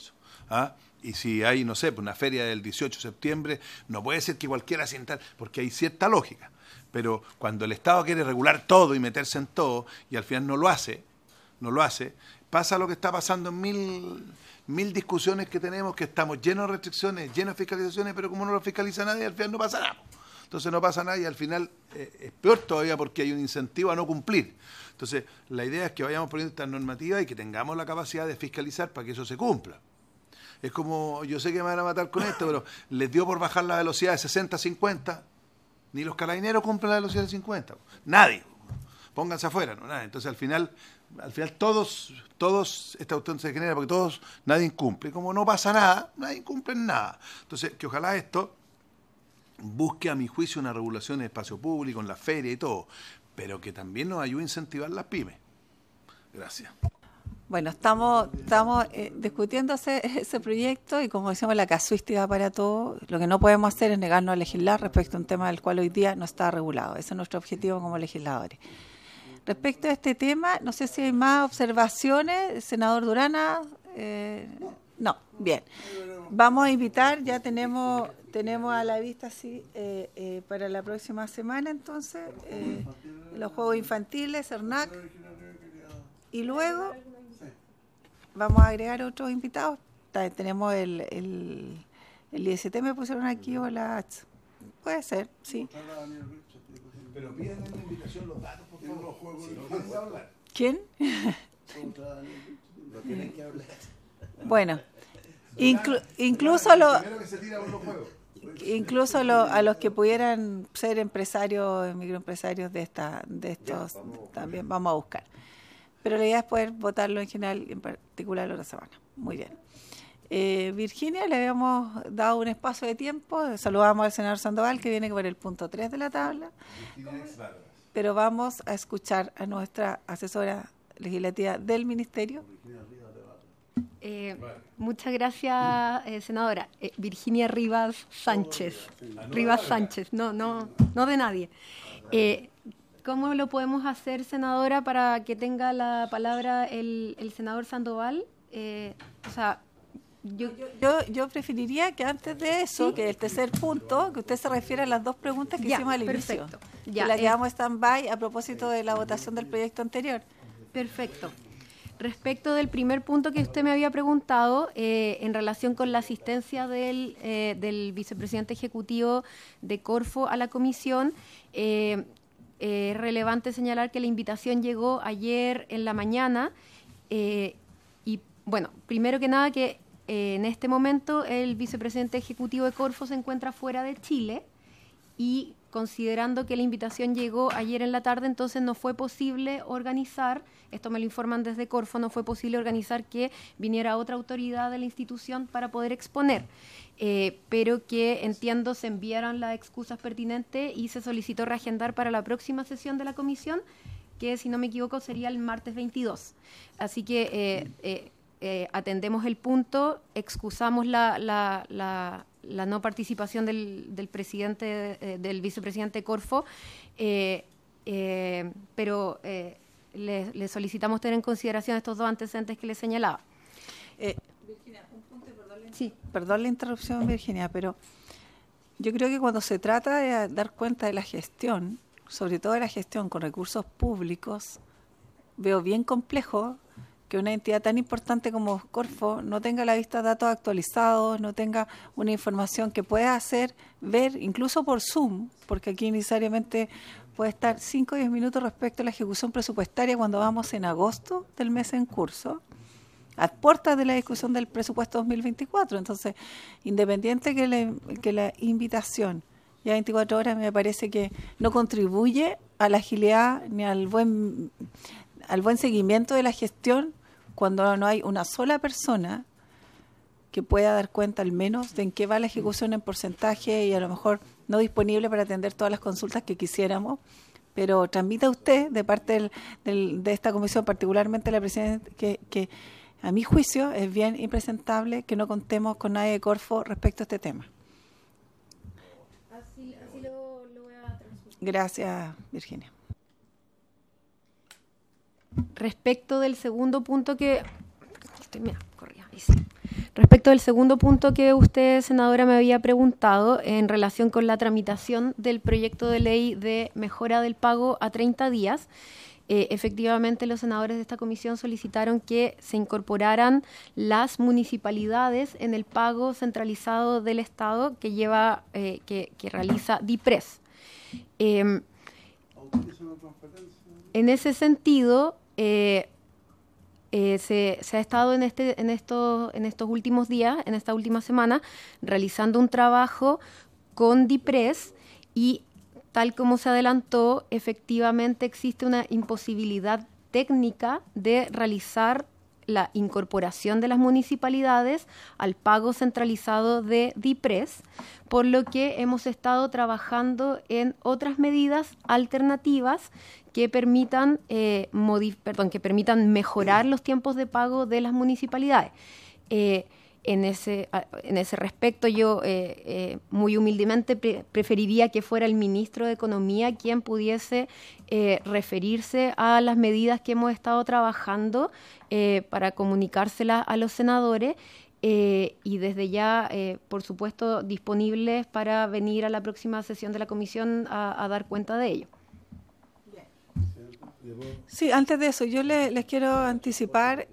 ¿ah? Y si hay, no sé, una feria del 18 de septiembre, no puede ser que cualquiera sienta, porque hay cierta lógica. Pero cuando el Estado quiere regular todo y meterse en todo, y al final no lo hace, pasa lo que está pasando en mil discusiones que tenemos, que estamos llenos de restricciones, llenos de fiscalizaciones, pero como no lo fiscaliza nadie, al final no pasa nada. Entonces no pasa nada y al final es peor todavía porque hay un incentivo a no cumplir. Entonces la idea es que vayamos poniendo estas normativas y que tengamos la capacidad de fiscalizar para que eso se cumpla. Es como, yo sé que me van a matar con esto, pero les dio por bajar la velocidad de 60 a 50, ni los carabineros cumplen la velocidad de 50. Nadie. Pónganse afuera, ¿no? Nadie. Entonces al final todos, esta cuestión se genera porque nadie incumple. Como no pasa nada, nadie incumple nada. Entonces, que ojalá esto busque, a mi juicio, una regulación en el espacio público, en la feria y todo, pero que también nos ayude a incentivar las pymes. Gracias. Bueno, estamos discutiendo ese proyecto y, como decimos, la casuística para todo. Lo que no podemos hacer es negarnos a legislar respecto a un tema del cual hoy día no está regulado. Ese es nuestro objetivo como legisladores. Respecto a este tema, no sé si hay más observaciones. Senador Durana, no, bien. Vamos a invitar, ya tenemos a la vista, sí, para la próxima semana, entonces, los Juegos Infantiles, CERNAC, y luego vamos a agregar otros invitados. Tenemos el IST, me pusieron aquí, o la H. Puede ser, sí. Pero pídanle la invitación los datos, por favor. ¿Quién? No tienen que hablar. Bueno, incluso a los que pudieran ser empresarios, microempresarios de estos, también vamos a buscar. Pero la idea es poder votarlo en general y en particular la otra semana. Muy bien. Virginia, le habíamos dado un espacio de tiempo. Saludamos al senador Sandoval, que viene por el punto 3 de la tabla. Pero vamos a escuchar a nuestra asesora legislativa del Ministerio. Muchas gracias, senadora. Virginia Rivas Sánchez. Rivas Sánchez, no de nadie. ¿Cómo lo podemos hacer, senadora, para que tenga la palabra el senador Sandoval? Yo preferiría que antes de eso, ¿sí?, que el tercer punto, que usted se refiera a las dos preguntas que hicimos al inicio. Ya, la quedamos stand-by a propósito de la votación del proyecto anterior. Perfecto. Respecto del primer punto que usted me había preguntado, en relación con la asistencia del vicepresidente ejecutivo de Corfo a la comisión, es relevante señalar que la invitación llegó ayer en la mañana y, bueno, primero que nada que en este momento el vicepresidente ejecutivo de Corfo se encuentra fuera de Chile y, considerando que la invitación llegó ayer en la tarde, entonces no fue posible organizar, esto me lo informan desde Corfo, no fue posible organizar que viniera otra autoridad de la institución para poder exponer, pero que, entiendo, se enviaron las excusas pertinentes y se solicitó reagendar para la próxima sesión de la comisión, que, si no me equivoco, sería el martes 22. Así que atendemos el punto, excusamos la no participación del presidente, del vicepresidente Corfo, pero le solicitamos tener en consideración estos dos antecedentes que le señalaba. Virginia, un punto, perdón la interrupción, Virginia, pero yo creo que cuando se trata de dar cuenta de la gestión, sobre todo de la gestión con recursos públicos, veo bien complejo que una entidad tan importante como Corfo no tenga a la vista datos actualizados, no tenga una información que pueda hacer ver, incluso por Zoom, porque aquí necesariamente puede estar 5 o 10 minutos respecto a la ejecución presupuestaria cuando vamos en agosto del mes en curso, a puertas de la discusión del presupuesto 2024. Entonces, independiente que la invitación ya 24 horas me parece que no contribuye a la agilidad ni al buen seguimiento de la gestión, cuando no hay una sola persona que pueda dar cuenta al menos de en qué va la ejecución en porcentaje y a lo mejor no disponible para atender todas las consultas que quisiéramos, pero transmita usted de parte de esta comisión, particularmente la presidenta, que a mi juicio es bien impresentable que no contemos con nadie de Corfo respecto a este tema. Así lo voy a transmitir. Gracias, Virginia. Respecto del segundo punto que... Mira, corría, ahí sí. Respecto del segundo punto que usted, senadora, me había preguntado en relación con la tramitación del proyecto de ley de mejora del pago a 30 días, efectivamente los senadores de esta comisión solicitaron que se incorporaran las municipalidades en el pago centralizado del Estado que lleva, que realiza DIPRES. En ese sentido, se ha estado en estos últimos días, en esta última semana, realizando un trabajo con DIPRES y, tal como se adelantó, efectivamente existe una imposibilidad técnica de realizar la incorporación de las municipalidades al pago centralizado de DIPRES, por lo que hemos estado trabajando en otras medidas alternativas que permitan, que permitan mejorar los tiempos de pago de las municipalidades. En ese respecto, yo muy humildemente preferiría que fuera el ministro de Economía quien pudiese referirse a las medidas que hemos estado trabajando para comunicárselas a los senadores y desde ya, por supuesto, disponibles para venir a la próxima sesión de la comisión a dar cuenta de ello. Sí, antes de eso, yo les quiero anticipar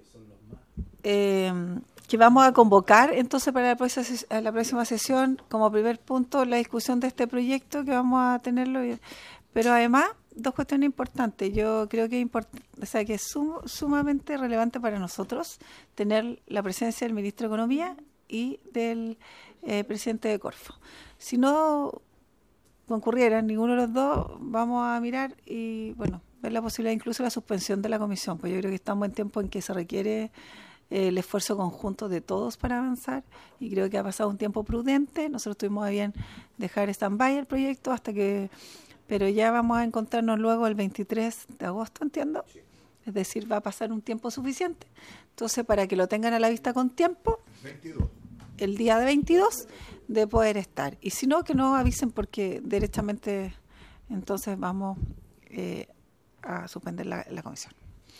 que vamos a convocar entonces para la próxima sesión como primer punto la discusión de este proyecto que vamos a tenerlo, pero además dos cuestiones importantes. Yo creo que es sumamente relevante para nosotros tener la presencia del ministro de Economía y del presidente de Corfo. Si no concurrieran ninguno de los dos, vamos a mirar y bueno, ver la posibilidad incluso de la suspensión de la comisión, pues yo creo que estamos en tiempo en que se requiere el esfuerzo conjunto de todos para avanzar y creo que ha pasado un tiempo prudente. Nosotros tuvimos a bien dejar stand-by el proyecto pero ya vamos a encontrarnos luego el 23 de agosto, entiendo. Sí. Es decir, va a pasar un tiempo suficiente. Entonces, para que lo tengan a la vista con tiempo, 22. El día de 22 de poder estar. Y si no, que nos avisen porque derechamente entonces vamos a suspender la comisión.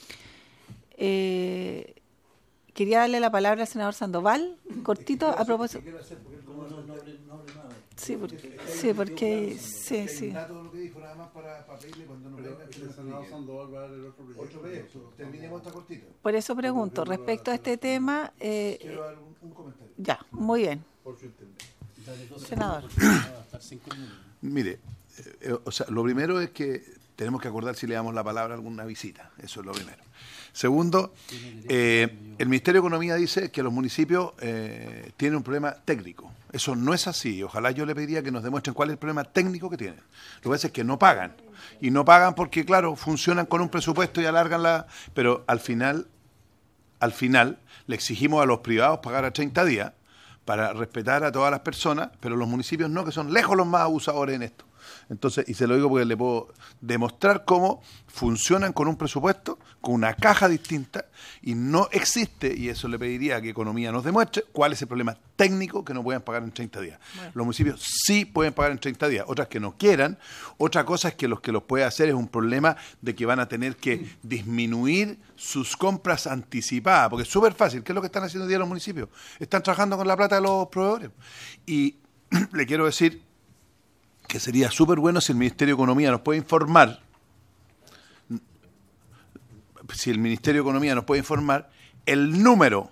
Quería darle la palabra al senador Sandoval, cortito, a propósito. Sí, porque sí. Todo lo que dijo, nada más para pedirle cuando nos venga que el senador Sandoval va a dar el otro proyecto. Terminemos esta cortita. Por eso pregunto, respecto a este tema... quiero dar un comentario. Ya, muy bien. Por su internet. Senador. Mire, lo primero es que tenemos que acordar si le damos la palabra a alguna visita. Eso es lo primero. Segundo, el Ministerio de Economía dice que los municipios tienen un problema técnico. Eso no es así. Ojalá yo le pediría que nos demuestren cuál es el problema técnico que tienen. Lo que pasa es que no pagan. Y no pagan porque, claro, funcionan con un presupuesto y alargan pero al final le exigimos a los privados pagar a 30 días para respetar a todas las personas, pero los municipios no, que son lejos los más abusadores en esto. Entonces, y se lo digo porque le puedo demostrar cómo funcionan con un presupuesto, con una caja distinta, y no existe, y eso le pediría que Economía nos demuestre, cuál es el problema técnico que no pueden pagar en 30 días. Bueno. Los municipios sí pueden pagar en 30 días, otras que no quieran. Otra cosa es que los puede hacer es un problema de que van a tener que disminuir sus compras anticipadas, porque es súper fácil. ¿Qué es lo que están haciendo hoy día los municipios? Están trabajando con la plata de los proveedores. Y le quiero decir que sería súper bueno si el Ministerio de Economía nos puede informar, el número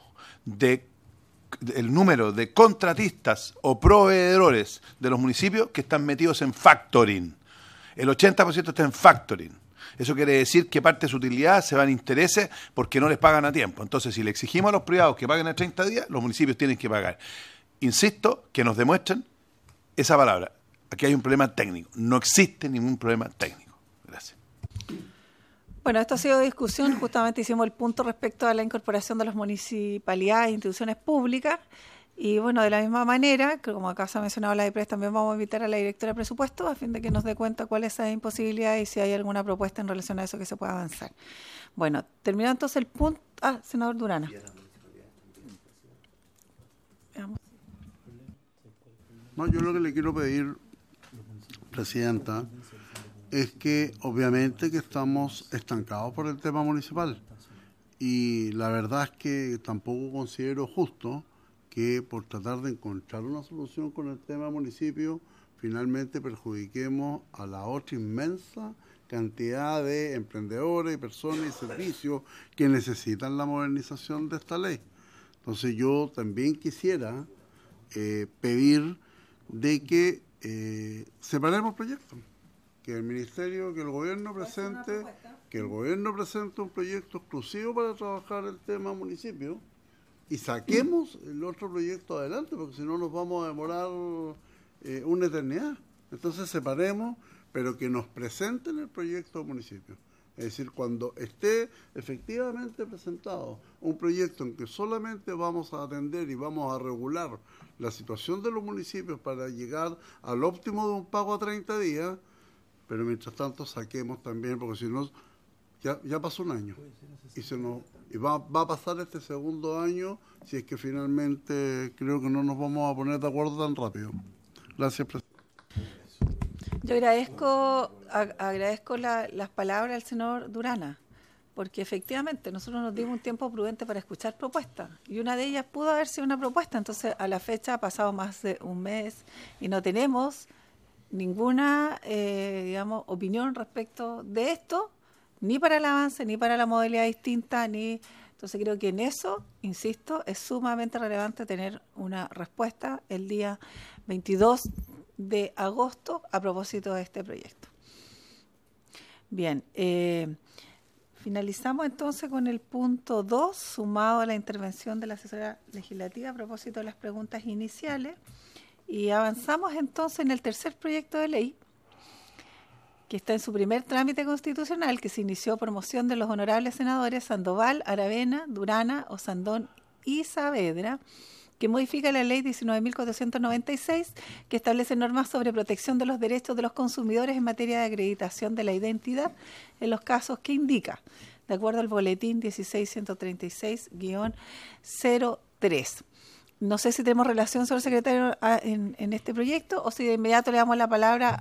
de contratistas o proveedores de los municipios que están metidos en factoring. El 80% está en factoring. Eso quiere decir que parte de su utilidad se va en intereses porque no les pagan a tiempo. Entonces, si le exigimos a los privados que paguen a 30 días, los municipios tienen que pagar. Insisto, que nos demuestren esa palabra. Aquí hay un problema técnico. No existe ningún problema técnico. Gracias. Bueno, esto ha sido discusión. Justamente hicimos el punto respecto a la incorporación de las municipalidades e instituciones públicas. Y bueno, de la misma manera, como acá se ha mencionado la DIPRES, también vamos a invitar a la directora de presupuestos a fin de que nos dé cuenta cuál es esa imposibilidad y si hay alguna propuesta en relación a eso que se pueda avanzar. Bueno, terminó entonces el punto. Senador Durana. No, yo lo que le quiero pedir, Presidenta, es que obviamente que estamos estancados por el tema municipal y la verdad es que tampoco considero justo que por tratar de encontrar una solución con el tema municipio, finalmente perjudiquemos a la otra inmensa cantidad de emprendedores y personas y servicios que necesitan la modernización de esta ley. Entonces yo también quisiera pedir de que separemos proyectos, que el ministerio, que el gobierno presente un proyecto exclusivo para trabajar el tema municipio y saquemos el otro proyecto adelante, porque si no nos vamos a demorar una eternidad. Entonces separemos, pero que nos presenten el proyecto municipio. Es decir, cuando esté efectivamente presentado un proyecto en que solamente vamos a atender y vamos a regular la situación de los municipios para llegar al óptimo de un pago a 30 días, pero mientras tanto saquemos también, porque si no, ya pasó un año y va a pasar este segundo año si es que finalmente creo que no nos vamos a poner de acuerdo tan rápido. Gracias, presidente. Yo agradezco las palabras del senador Durana, porque efectivamente nosotros nos dimos un tiempo prudente para escuchar propuestas, y una de ellas pudo haber sido una propuesta. Entonces, a la fecha ha pasado más de un mes y no tenemos ninguna, opinión respecto de esto, ni para el avance, ni para la modalidad distinta, Entonces creo que en eso, insisto, es sumamente relevante tener una respuesta el día 22 de agosto a propósito de este proyecto. Bien, finalizamos entonces con el punto 2, sumado a la intervención de la asesora legislativa a propósito de las preguntas iniciales, y avanzamos entonces en el tercer proyecto de ley, que está en su primer trámite constitucional, que se inició por moción de los honorables senadores Sandoval, Aravena, Durana, Osandón y Saavedra, que modifica la ley 19.496, que establece normas sobre protección de los derechos de los consumidores en materia de acreditación de la identidad en los casos que indica, de acuerdo al boletín 16.136-03. No sé si tenemos relación, señor secretario, en este proyecto, o si de inmediato le damos la palabra.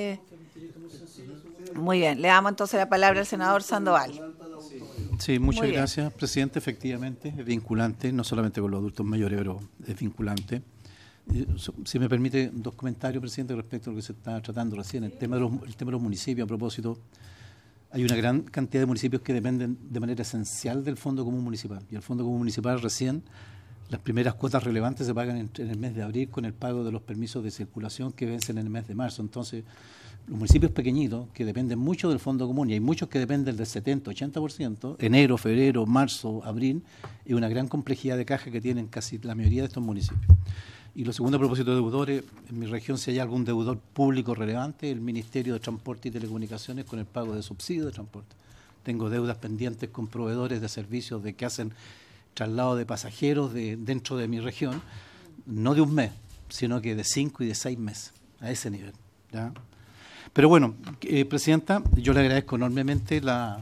Muy bien, le damos entonces la palabra al senador Sandoval. Sí, muchas gracias, presidente. Efectivamente, es vinculante, no solamente con los adultos mayores, pero es vinculante. Si me permite, dos comentarios, presidente, respecto a lo que se está tratando recién. El tema de los municipios, a propósito, hay una gran cantidad de municipios que dependen de manera esencial del Fondo Común Municipal. Y el Fondo Común Municipal recién, las primeras cuotas relevantes se pagan en el mes de abril con el pago de los permisos de circulación que vencen en el mes de marzo. Entonces, los municipios pequeñitos, que dependen mucho del Fondo Común, y hay muchos que dependen del 70-80%, enero, febrero, marzo, abril, es una gran complejidad de caja que tienen casi la mayoría de estos municipios. Y lo segundo, a propósito de deudores, en mi región, si hay algún deudor público relevante, el Ministerio de Transporte y Telecomunicaciones con el pago de subsidios de transporte. Tengo deudas pendientes con proveedores de servicios que hacen traslado de pasajeros dentro de mi región, no de un mes, sino que de 5 y de 6 meses, a ese nivel, ¿ya? Pero bueno, presidenta, yo le agradezco enormemente la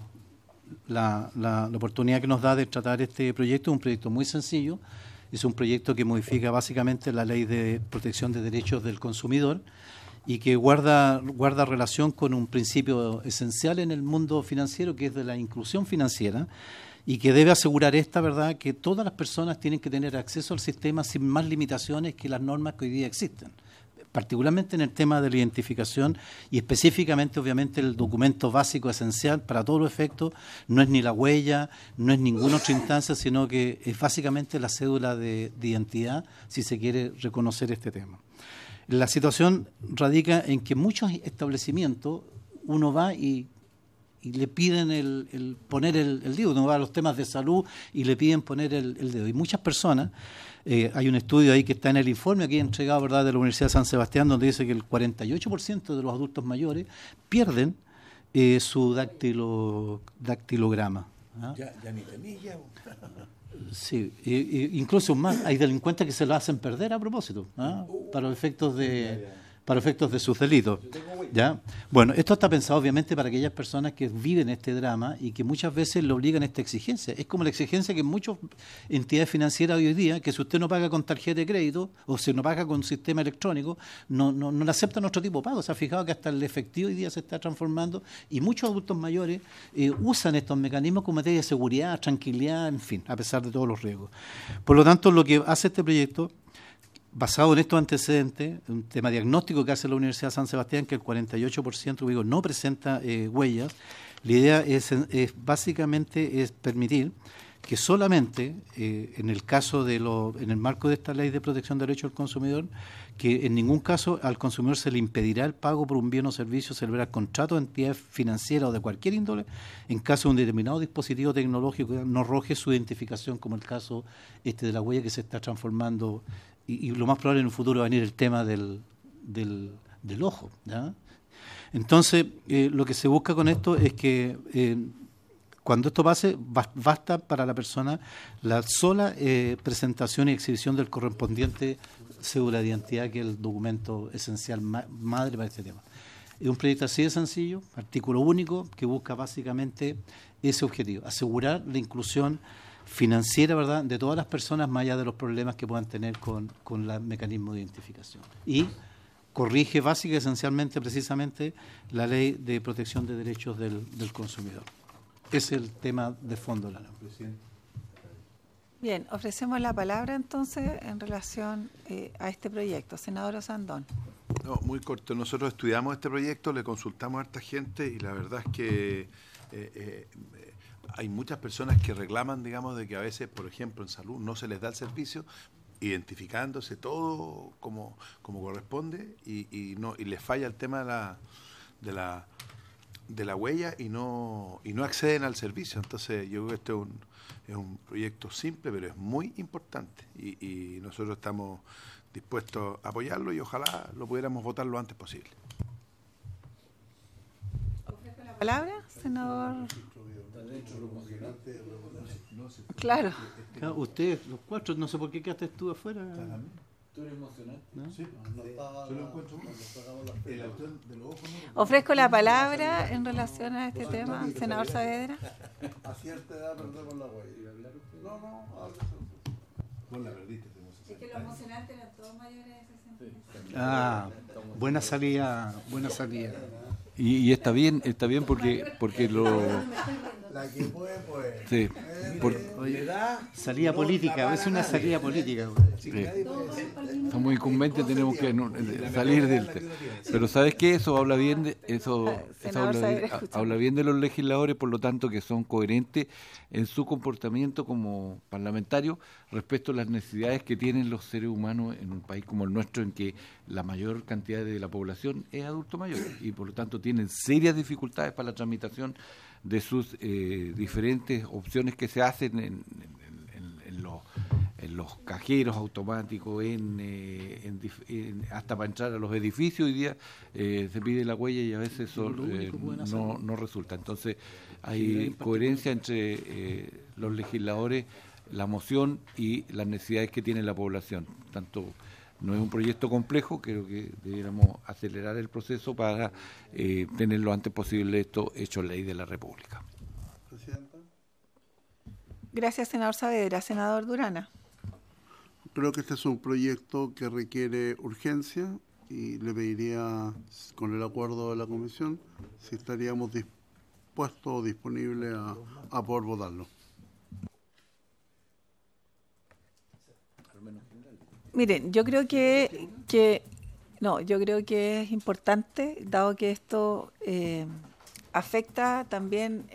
oportunidad que nos da de tratar este proyecto. Es un proyecto muy sencillo, es un proyecto que modifica básicamente la Ley de Protección de Derechos del Consumidor y que guarda relación con un principio esencial en el mundo financiero, que es de la inclusión financiera, y que debe asegurar ¿verdad?, que todas las personas tienen que tener acceso al sistema sin más limitaciones que las normas que hoy día existen, particularmente en el tema de la identificación y específicamente, obviamente, el documento básico esencial para todos los efectos no es ni la huella, no es ninguna otra instancia, sino que es básicamente la cédula de identidad, si se quiere reconocer este tema. La situación radica en que muchos establecimientos uno va y le piden el poner el dedo, uno va a los temas de salud y le piden poner el dedo. Y muchas personas, hay un estudio ahí que está en el informe aquí entregado, ¿verdad?, de la Universidad de San Sebastián, donde dice que el 48% de los adultos mayores pierden su dactilograma. ¿Ah? Ya ni temilla. Sí, incluso más, hay delincuentes que se lo hacen perder a propósito, ¿ah?, para los efectos para efectos de sus delitos. ¿Ya? Bueno, esto está pensado obviamente para aquellas personas que viven este drama y que muchas veces le obligan a esta exigencia. Es como la exigencia que muchas entidades financieras hoy día, que si usted no paga con tarjeta de crédito o si no paga con sistema electrónico, no le aceptan otro tipo de pago. Se ha fijado que hasta el efectivo hoy día se está transformando y muchos adultos mayores usan estos mecanismos como materia de seguridad, tranquilidad, en fin, a pesar de todos los riesgos. Por lo tanto, lo que hace este proyecto, basado en estos antecedentes, un tema diagnóstico que hace la Universidad de San Sebastián, que el 48% no presenta huellas, la idea es básicamente permitir que solamente en el caso en el marco de esta ley de protección de derechos del consumidor, que en ningún caso al consumidor se le impedirá el pago por un bien o servicio, celebrar contratos de entidades financieras o de cualquier índole, en caso de un determinado dispositivo tecnológico que no arroje su identificación, como el caso de la huella que se está transformando, y lo más probable en un futuro va a venir el tema del ojo, ¿ya? Entonces, lo que se busca con esto es que cuando esto pase, basta para la persona la sola presentación y exhibición del correspondiente cédula de identidad, que es el documento esencial madre para este tema. Es un proyecto así de sencillo, artículo único, que busca básicamente ese objetivo, asegurar la inclusión financiera, ¿verdad?, de todas las personas, más allá de los problemas que puedan tener con el mecanismo de identificación. Y corrige básica y esencialmente, precisamente, la ley de protección de derechos del consumidor. Ese es el tema de fondo de la norma. Bien, ofrecemos la palabra entonces en relación a este proyecto. Senador Osandón. No, muy corto. Nosotros estudiamos este proyecto, le consultamos a harta gente y la verdad es que hay muchas personas que reclaman, digamos, de que a veces, por ejemplo, en salud no se les da el servicio, identificándose todo como corresponde y les falla el tema de la huella y no acceden al servicio. Entonces yo creo que este es un proyecto simple, pero es muy importante y nosotros estamos dispuestos a apoyarlo y ojalá lo pudiéramos votar lo antes posible. ¿Ofrezco la palabra, senador? Claro. Ustedes, los cuatro, no sé por qué quedaste tú afuera. ¿Tú eres emocionante? ¿No? Sí, yo lo encuentro Ofrezco la palabra en relación a este tema, senador Saavedra. A cierta edad perdemos la huella. No, Vos la perdiste. Es que los emocionantes eran todos mayores de 60. Ah, buena salida. Y está bien porque lo... La que puede, pues. Sí. Salida política, es una salida política. Sí. Somos incumbentes, tenemos que salir del tema. Pero ¿sabes qué? Eso habla bien de habla bien de los legisladores, por lo tanto que son coherentes en su comportamiento como parlamentarios respecto a las necesidades que tienen los seres humanos en un país como el nuestro, en que la mayor cantidad de la población es adulto mayor y por lo tanto tienen serias dificultades para la tramitación de sus diferentes opciones que se hacen en los cajeros automáticos, hasta para entrar a los edificios. Hoy día se pide la huella y a veces eso no resulta. Entonces hay coherencia entre los legisladores, la moción y las necesidades que tiene la población. Tanto no es un proyecto complejo, creo que debiéramos acelerar el proceso para tener lo antes posible esto hecho ley de la República. Presidenta. Gracias, senador Saavedra. Senador Durana. Creo que este es un proyecto que requiere urgencia y le pediría, con el acuerdo de la comisión, si estaríamos dispuestos o disponibles a poder votarlo. Miren, yo creo que es importante, dado que esto afecta también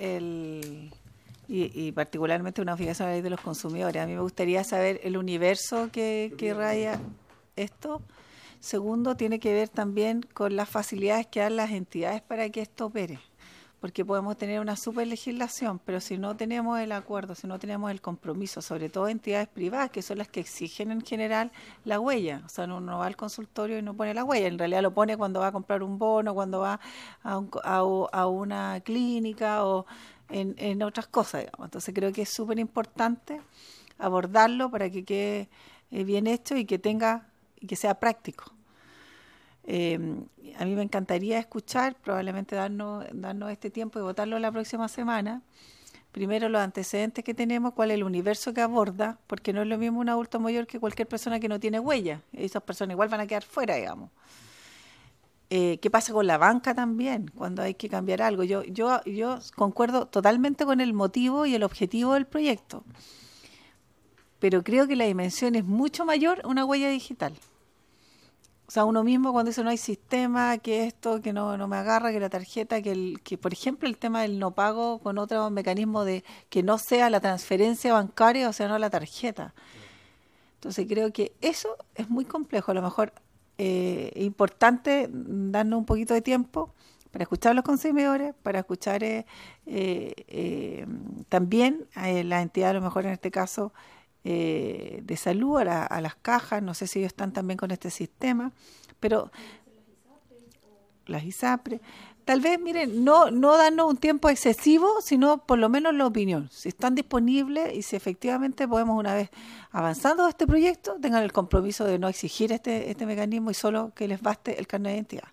y particularmente una obligación a la ley de los consumidores. A mí me gustaría saber el universo que raya esto. Segundo, tiene que ver también con las facilidades que dan las entidades para que esto opere. Porque podemos tener una super legislación, pero si no tenemos el acuerdo, si no tenemos el compromiso, sobre todo entidades privadas, que son las que exigen en general la huella. O sea, uno va al consultorio y no pone la huella, en realidad lo pone cuando va a comprar un bono, cuando va a una clínica o en otras cosas, digamos. Entonces creo que es súper importante abordarlo para que quede bien hecho y que sea práctico. A mí me encantaría escuchar, probablemente darnos este tiempo y votarlo la próxima semana. Primero, los antecedentes que tenemos, cuál es el universo que aborda, porque no es lo mismo un adulto mayor que cualquier persona que no tiene huella. Esas personas igual van a quedar fuera, digamos. ¿Qué pasa con la banca también, cuando hay que cambiar algo? Yo concuerdo totalmente con el motivo y el objetivo del proyecto, pero creo que la dimensión es mucho mayor una huella digital. O sea, uno mismo cuando dice no hay sistema, que esto, que no me agarra, que la tarjeta, que por ejemplo el tema del no pago con otro mecanismo de que no sea la transferencia bancaria, o sea, no la tarjeta. Entonces creo que eso es muy complejo. A lo mejor es importante darnos un poquito de tiempo para escuchar a los consumidores, para escuchar también a la entidad, a lo mejor en este caso, de salud, a las cajas, no sé si ellos están también con este sistema, pero las ISAPRE, tal vez, miren, no darnos un tiempo excesivo, sino por lo menos la opinión, si están disponibles y si efectivamente podemos, una vez avanzando este proyecto, tengan el compromiso de no exigir este mecanismo y solo que les baste el carnet de identidad.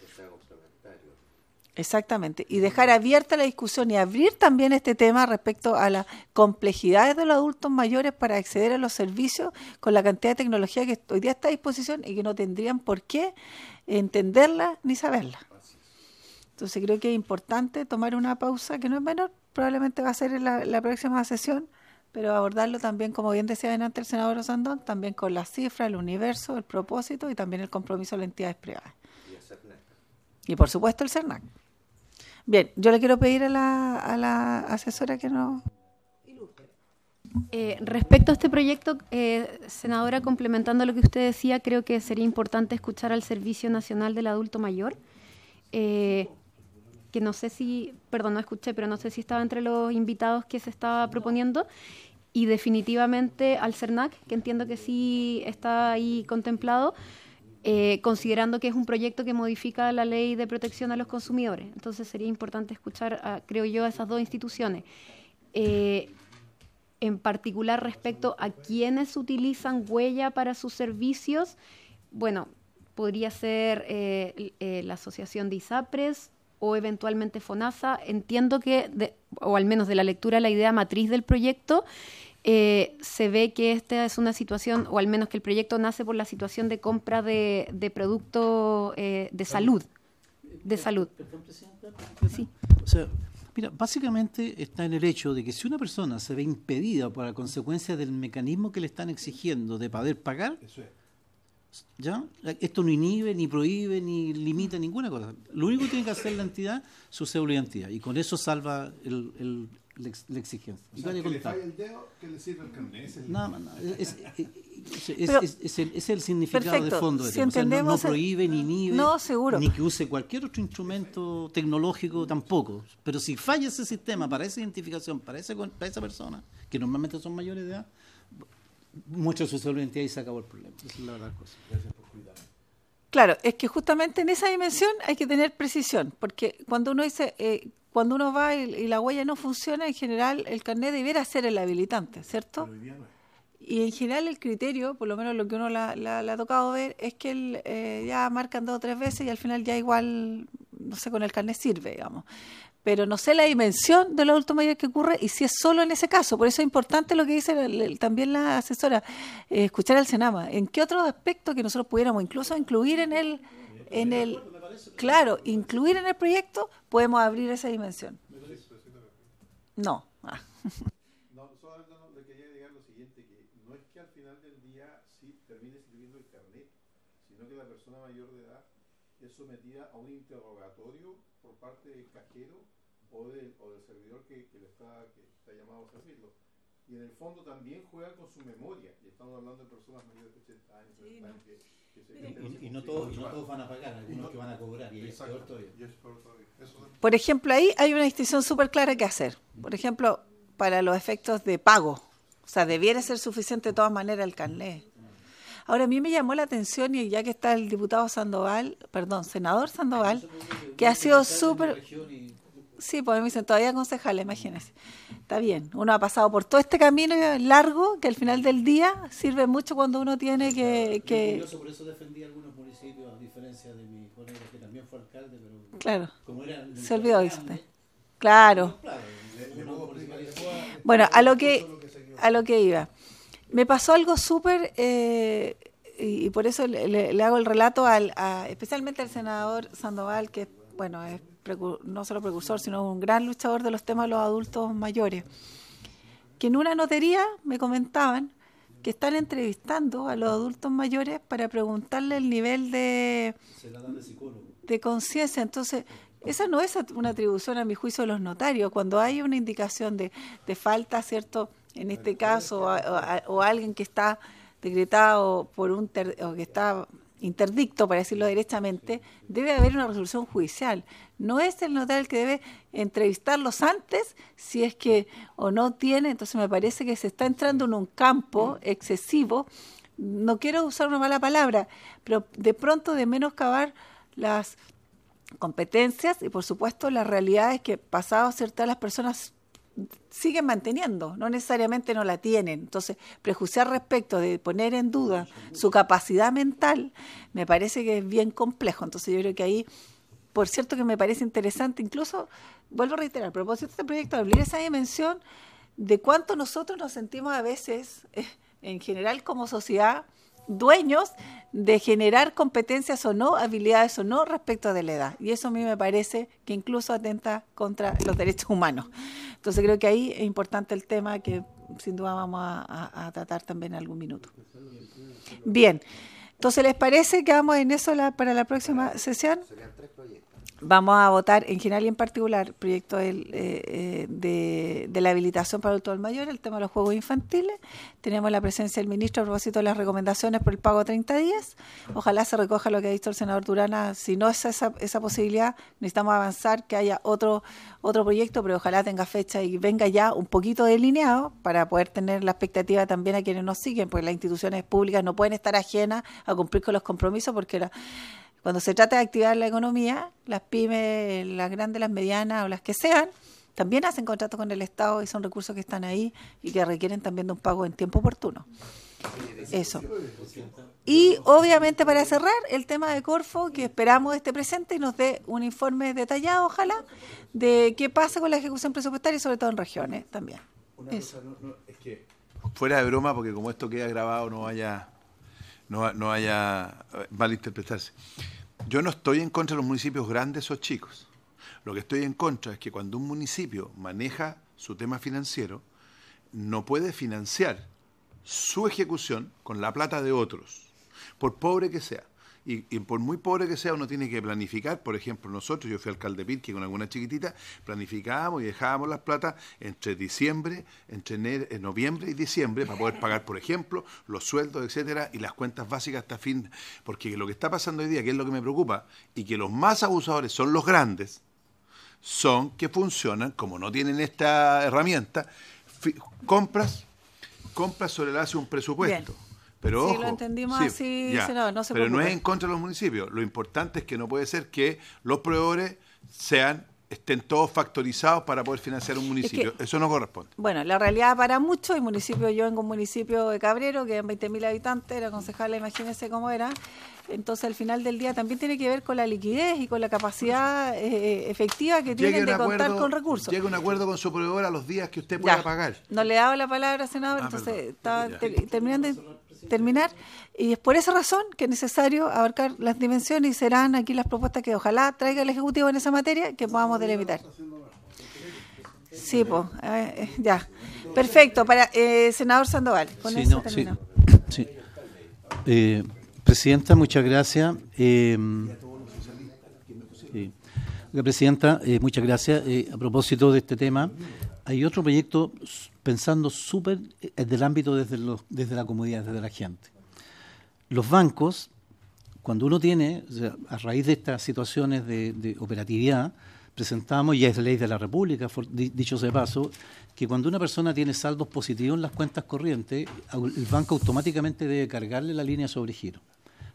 Exactamente, y dejar abierta la discusión y abrir también este tema respecto a las complejidades de los adultos mayores para acceder a los servicios con la cantidad de tecnología que hoy día está a disposición y que no tendrían por qué entenderla ni saberla. Entonces creo que es importante tomar una pausa que no es menor, probablemente va a ser en la próxima sesión, pero abordarlo también, como bien decía antes el senador Osandón, también con las cifras, el universo, el propósito y también el compromiso de las entidades privadas. Y por supuesto el CERNAC. Bien, yo le quiero pedir a la asesora que nos ilustre. Respecto a este proyecto, senadora, complementando lo que usted decía, creo que sería importante escuchar al Servicio Nacional del Adulto Mayor, que no sé si, perdón, no escuché, pero no sé si estaba entre los invitados que se estaba proponiendo, y definitivamente al CERNAC, que entiendo que sí está ahí contemplado, considerando que es un proyecto que modifica la ley de protección a los consumidores. Entonces sería importante escuchar, creo yo, a esas dos instituciones. En particular respecto a quienes utilizan huella para sus servicios, bueno, podría ser la Asociación de ISAPRES o eventualmente FONASA. Entiendo que, o al menos de la lectura, la idea matriz del proyecto, se ve que esta es una situación, o al menos que el proyecto nace por la situación de compra de productos de salud. Perdón, Presidenta. Sí. O sea, mira, básicamente está en el hecho de que si una persona se ve impedida por la consecuencia del mecanismo que le están exigiendo de poder pagar, ¿ya? Esto no inhibe, ni prohíbe, ni limita ninguna cosa. Lo único que tiene que hacer la entidad, su cédula de identidad, y con eso salva la exigencia. O sea, que le falle el dedo, que le sirva el carnet. No, es el significado perfecto, de fondo. si o sea, no entendemos prohíbe, ni inhibe, no, seguro, ni que use cualquier otro instrumento tecnológico tampoco. Pero si falla ese sistema para esa identificación, para esa persona, que normalmente son mayores de edad, muestra su cédula de identidad y se acabó el problema. Esa es la verdad cosa. Gracias por cuidarme. Claro, es que justamente en esa dimensión hay que tener precisión, porque cuando uno dice, cuando uno va y la huella no funciona, en general el carnet debiera ser el habilitante, ¿cierto? Y en general el criterio, por lo menos lo que uno le ha tocado ver, es que ya marcan 2 o 3 veces y al final ya igual, no sé, con el carnet sirve, digamos. Pero no sé la dimensión de los adultos mayores que ocurre y si es solo en ese caso. Por eso es importante lo que dice también la asesora, escuchar al Senama. ¿En qué otros aspectos que nosotros pudiéramos incluso incluir incluir en el proyecto, podemos abrir esa dimensión? No. No, solo le quería agregar lo siguiente, que no es que al final del día sí termine sirviendo el carnet, sino que la persona mayor de edad es sometida a un interrogatorio por parte del cajero o del servidor que está llamado a servirlo. Y en el fondo también juega con su memoria. Y estamos hablando de personas mayores de 80 años, 70 años y no todos van a pagar, algunos que van a cobrar. Y es peor todavía. Por ejemplo, ahí hay una distinción súper clara que hacer. Por ejemplo, para los efectos de pago. O sea, debiera ser suficiente de todas maneras el carnet. Ahora, a mí me llamó la atención, y ya que está el senador Sandoval, que ha sido súper... Sí, pues me dicen todavía concejala, imagínense. Está bien, uno ha pasado por todo este camino largo que al final del día sirve mucho cuando uno tiene que... Por eso defendí algunos municipios, a diferencia de mi colega que también fue alcalde, pero claro, como era... se olvidó usted. Claro. Bueno, a lo que iba. Me pasó algo súper... y por eso le hago el relato especialmente al senador Sandoval, que bueno, es no solo precursor, sino un gran luchador de los temas de los adultos mayores, que en una notería me comentaban que están entrevistando a los adultos mayores para preguntarle el nivel de conciencia. Entonces, esa no es una atribución, a mi juicio, de los notarios. Cuando hay una indicación de falta, ¿cierto?, en este caso, o alguien que está decretado por o que está interdicto, para decirlo derechamente, debe haber una resolución judicial. No es el notario el que debe entrevistarlos antes, si es que o no tiene. Entonces me parece que se está entrando en un campo excesivo, no quiero usar una mala palabra, pero de pronto de menoscabar las competencias y por supuesto las realidades que pasado ciertas las personas siguen manteniendo, no necesariamente no la tienen. Entonces, prejuiciar respecto de poner en duda su capacidad mental, me parece que es bien complejo. Entonces, yo creo que ahí, por cierto que me parece interesante, incluso, vuelvo a reiterar, a propósito de este proyecto, abrir esa dimensión de cuánto nosotros nos sentimos a veces, en general como sociedad, dueños de generar competencias o no, habilidades o no respecto de la edad. Y eso a mí me parece que incluso atenta contra los derechos humanos. Entonces creo que ahí es importante el tema que sin duda vamos a tratar también en algún minuto. Bien, entonces ¿les parece que vamos en eso para la próxima sesión? Serían 3 proyectos. Vamos a votar en general y en particular el proyecto de la habilitación para adultos mayores, el tema de los juegos infantiles. Tenemos la presencia del ministro a propósito de las recomendaciones por el pago a 30 días. Ojalá se recoja lo que ha dicho el senador Durana. Si no es esa posibilidad, necesitamos avanzar, que haya otro proyecto, pero ojalá tenga fecha y venga ya un poquito delineado para poder tener la expectativa también a quienes nos siguen, porque las instituciones públicas no pueden estar ajenas a cumplir con los compromisos, porque cuando se trata de activar la economía, las pymes, las grandes, las medianas o las que sean, también hacen contratos con el Estado y son recursos que están ahí y que requieren también de un pago en tiempo oportuno. Eso. Y obviamente para cerrar, el tema de Corfo, que esperamos esté presente y nos dé un informe detallado, ojalá, de qué pasa con la ejecución presupuestaria y sobre todo en regiones también. Eso. Es que fuera de broma, porque como esto queda grabado no vaya malinterpretarse. Yo no estoy en contra de los municipios grandes o chicos. Lo que estoy en contra es que cuando un municipio maneja su tema financiero, no puede financiar su ejecución con la plata de otros, por pobre que sea. Y por muy pobre que sea, uno tiene que planificar. Por ejemplo, nosotros, yo fui alcalde de Pirque con alguna chiquitita, planificábamos y dejábamos las plata entre noviembre y diciembre para poder pagar, por ejemplo, los sueldos, etcétera, y las cuentas básicas hasta fin. Porque lo que está pasando hoy día, que es lo que me preocupa, y que los más abusadores son los grandes, son que funcionan, como no tienen esta herramienta, compras sobre la base de un presupuesto. Bien. Pero sí, ojo, lo entendimos así, senador, no se pero preocupe. no es en contra de los municipios. Lo importante es que no puede ser que los proveedores estén todos factorizados para poder financiar un municipio. Eso no corresponde. Bueno, la realidad para muchos, y municipio, yo vengo de un municipio de Cabrero, que eran 20.000 habitantes, era concejala, imagínense cómo era. Entonces, al final del día también tiene que ver con la liquidez y con la capacidad efectiva que tienen de contar con recursos. Llegue a un acuerdo con su proveedor a los días que usted pueda pagar. No le he dado la palabra, senador, entonces estaba terminando de terminar, y es por esa razón que es necesario abarcar las dimensiones y serán aquí las propuestas que ojalá traiga el Ejecutivo en esa materia que podamos delimitar. Sí, pues, ya. Perfecto, para senador Sandoval. Con eso terminamos. Sí. Presidenta, muchas gracias. Presidenta, muchas gracias. A propósito de este tema, hay otro proyecto pensando súper del ámbito desde la comunidad, desde la gente. Los bancos, cuando uno tiene, o sea, a raíz de estas situaciones de operatividad, presentamos, y es ley de la República, dicho sea de paso, que cuando una persona tiene saldos positivos en las cuentas corrientes, el banco automáticamente debe cargarle la línea sobre giro.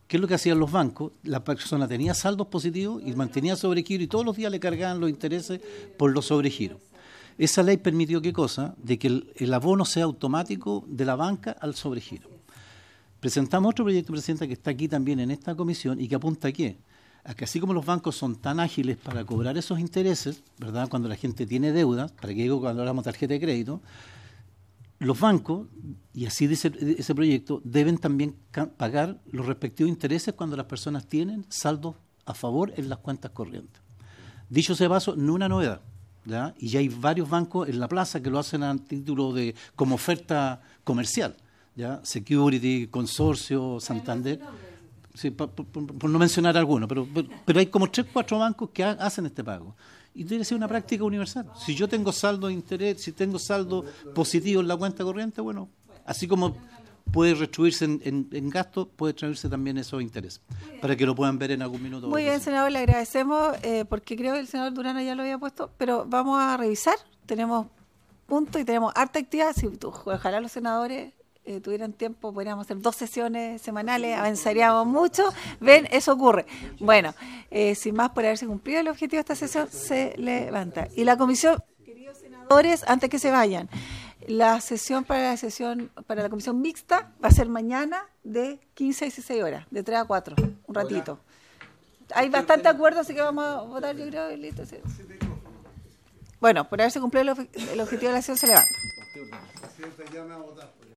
¿Qué es lo que hacían los bancos? La persona tenía saldos positivos y mantenía sobregiro y todos los días le cargaban los intereses por los sobregiros. Esa ley permitió ¿qué cosa? De que el abono sea automático de la banca al sobregiro. Presentamos otro proyecto, Presidenta, que está aquí también en esta comisión y que apunta a qué? A que así como los bancos son tan ágiles para cobrar esos intereses, ¿verdad? Cuando la gente tiene deudas, para que digo cuando hablamos de tarjeta de crédito, los bancos, y así dice ese proyecto, deben también pagar los respectivos intereses cuando las personas tienen saldos a favor en las cuentas corrientes. Dicho sea paso, no una novedad, ¿ya? Y ya hay varios bancos en la plaza que lo hacen a título de como oferta comercial, ¿ya? Security, Consorcio, Santander, sí, por no mencionar alguno, pero hay como 3 o 4 bancos que hacen este pago. Y debe ser una práctica universal. Si yo tengo saldo de interés, si tengo saldo positivo en la cuenta corriente, bueno, así como puede retribuirse en gastos, puede retribuirse también esos intereses, para que lo puedan ver en algún minuto. Muy bien, senador, le agradecemos, porque creo que el senador Durano ya lo había puesto, pero vamos a revisar. Tenemos puntos y tenemos harta actividad. Si ojalá los senadores tuvieran tiempo, podríamos hacer 2 sesiones semanales, avanzaríamos mucho. Ven, eso ocurre. Bueno, sin más, por haberse cumplido el objetivo de esta sesión, se levanta. Y la comisión, queridos senadores, antes que se vayan, la sesión para la comisión mixta va a ser mañana de 15 a 16 horas, de 3 a 4, un ratito. Hay bastante acuerdo, así que vamos a votar, yo creo, y listo. Sí. Bueno, por haberse cumplido el objetivo de la sesión, se levanta.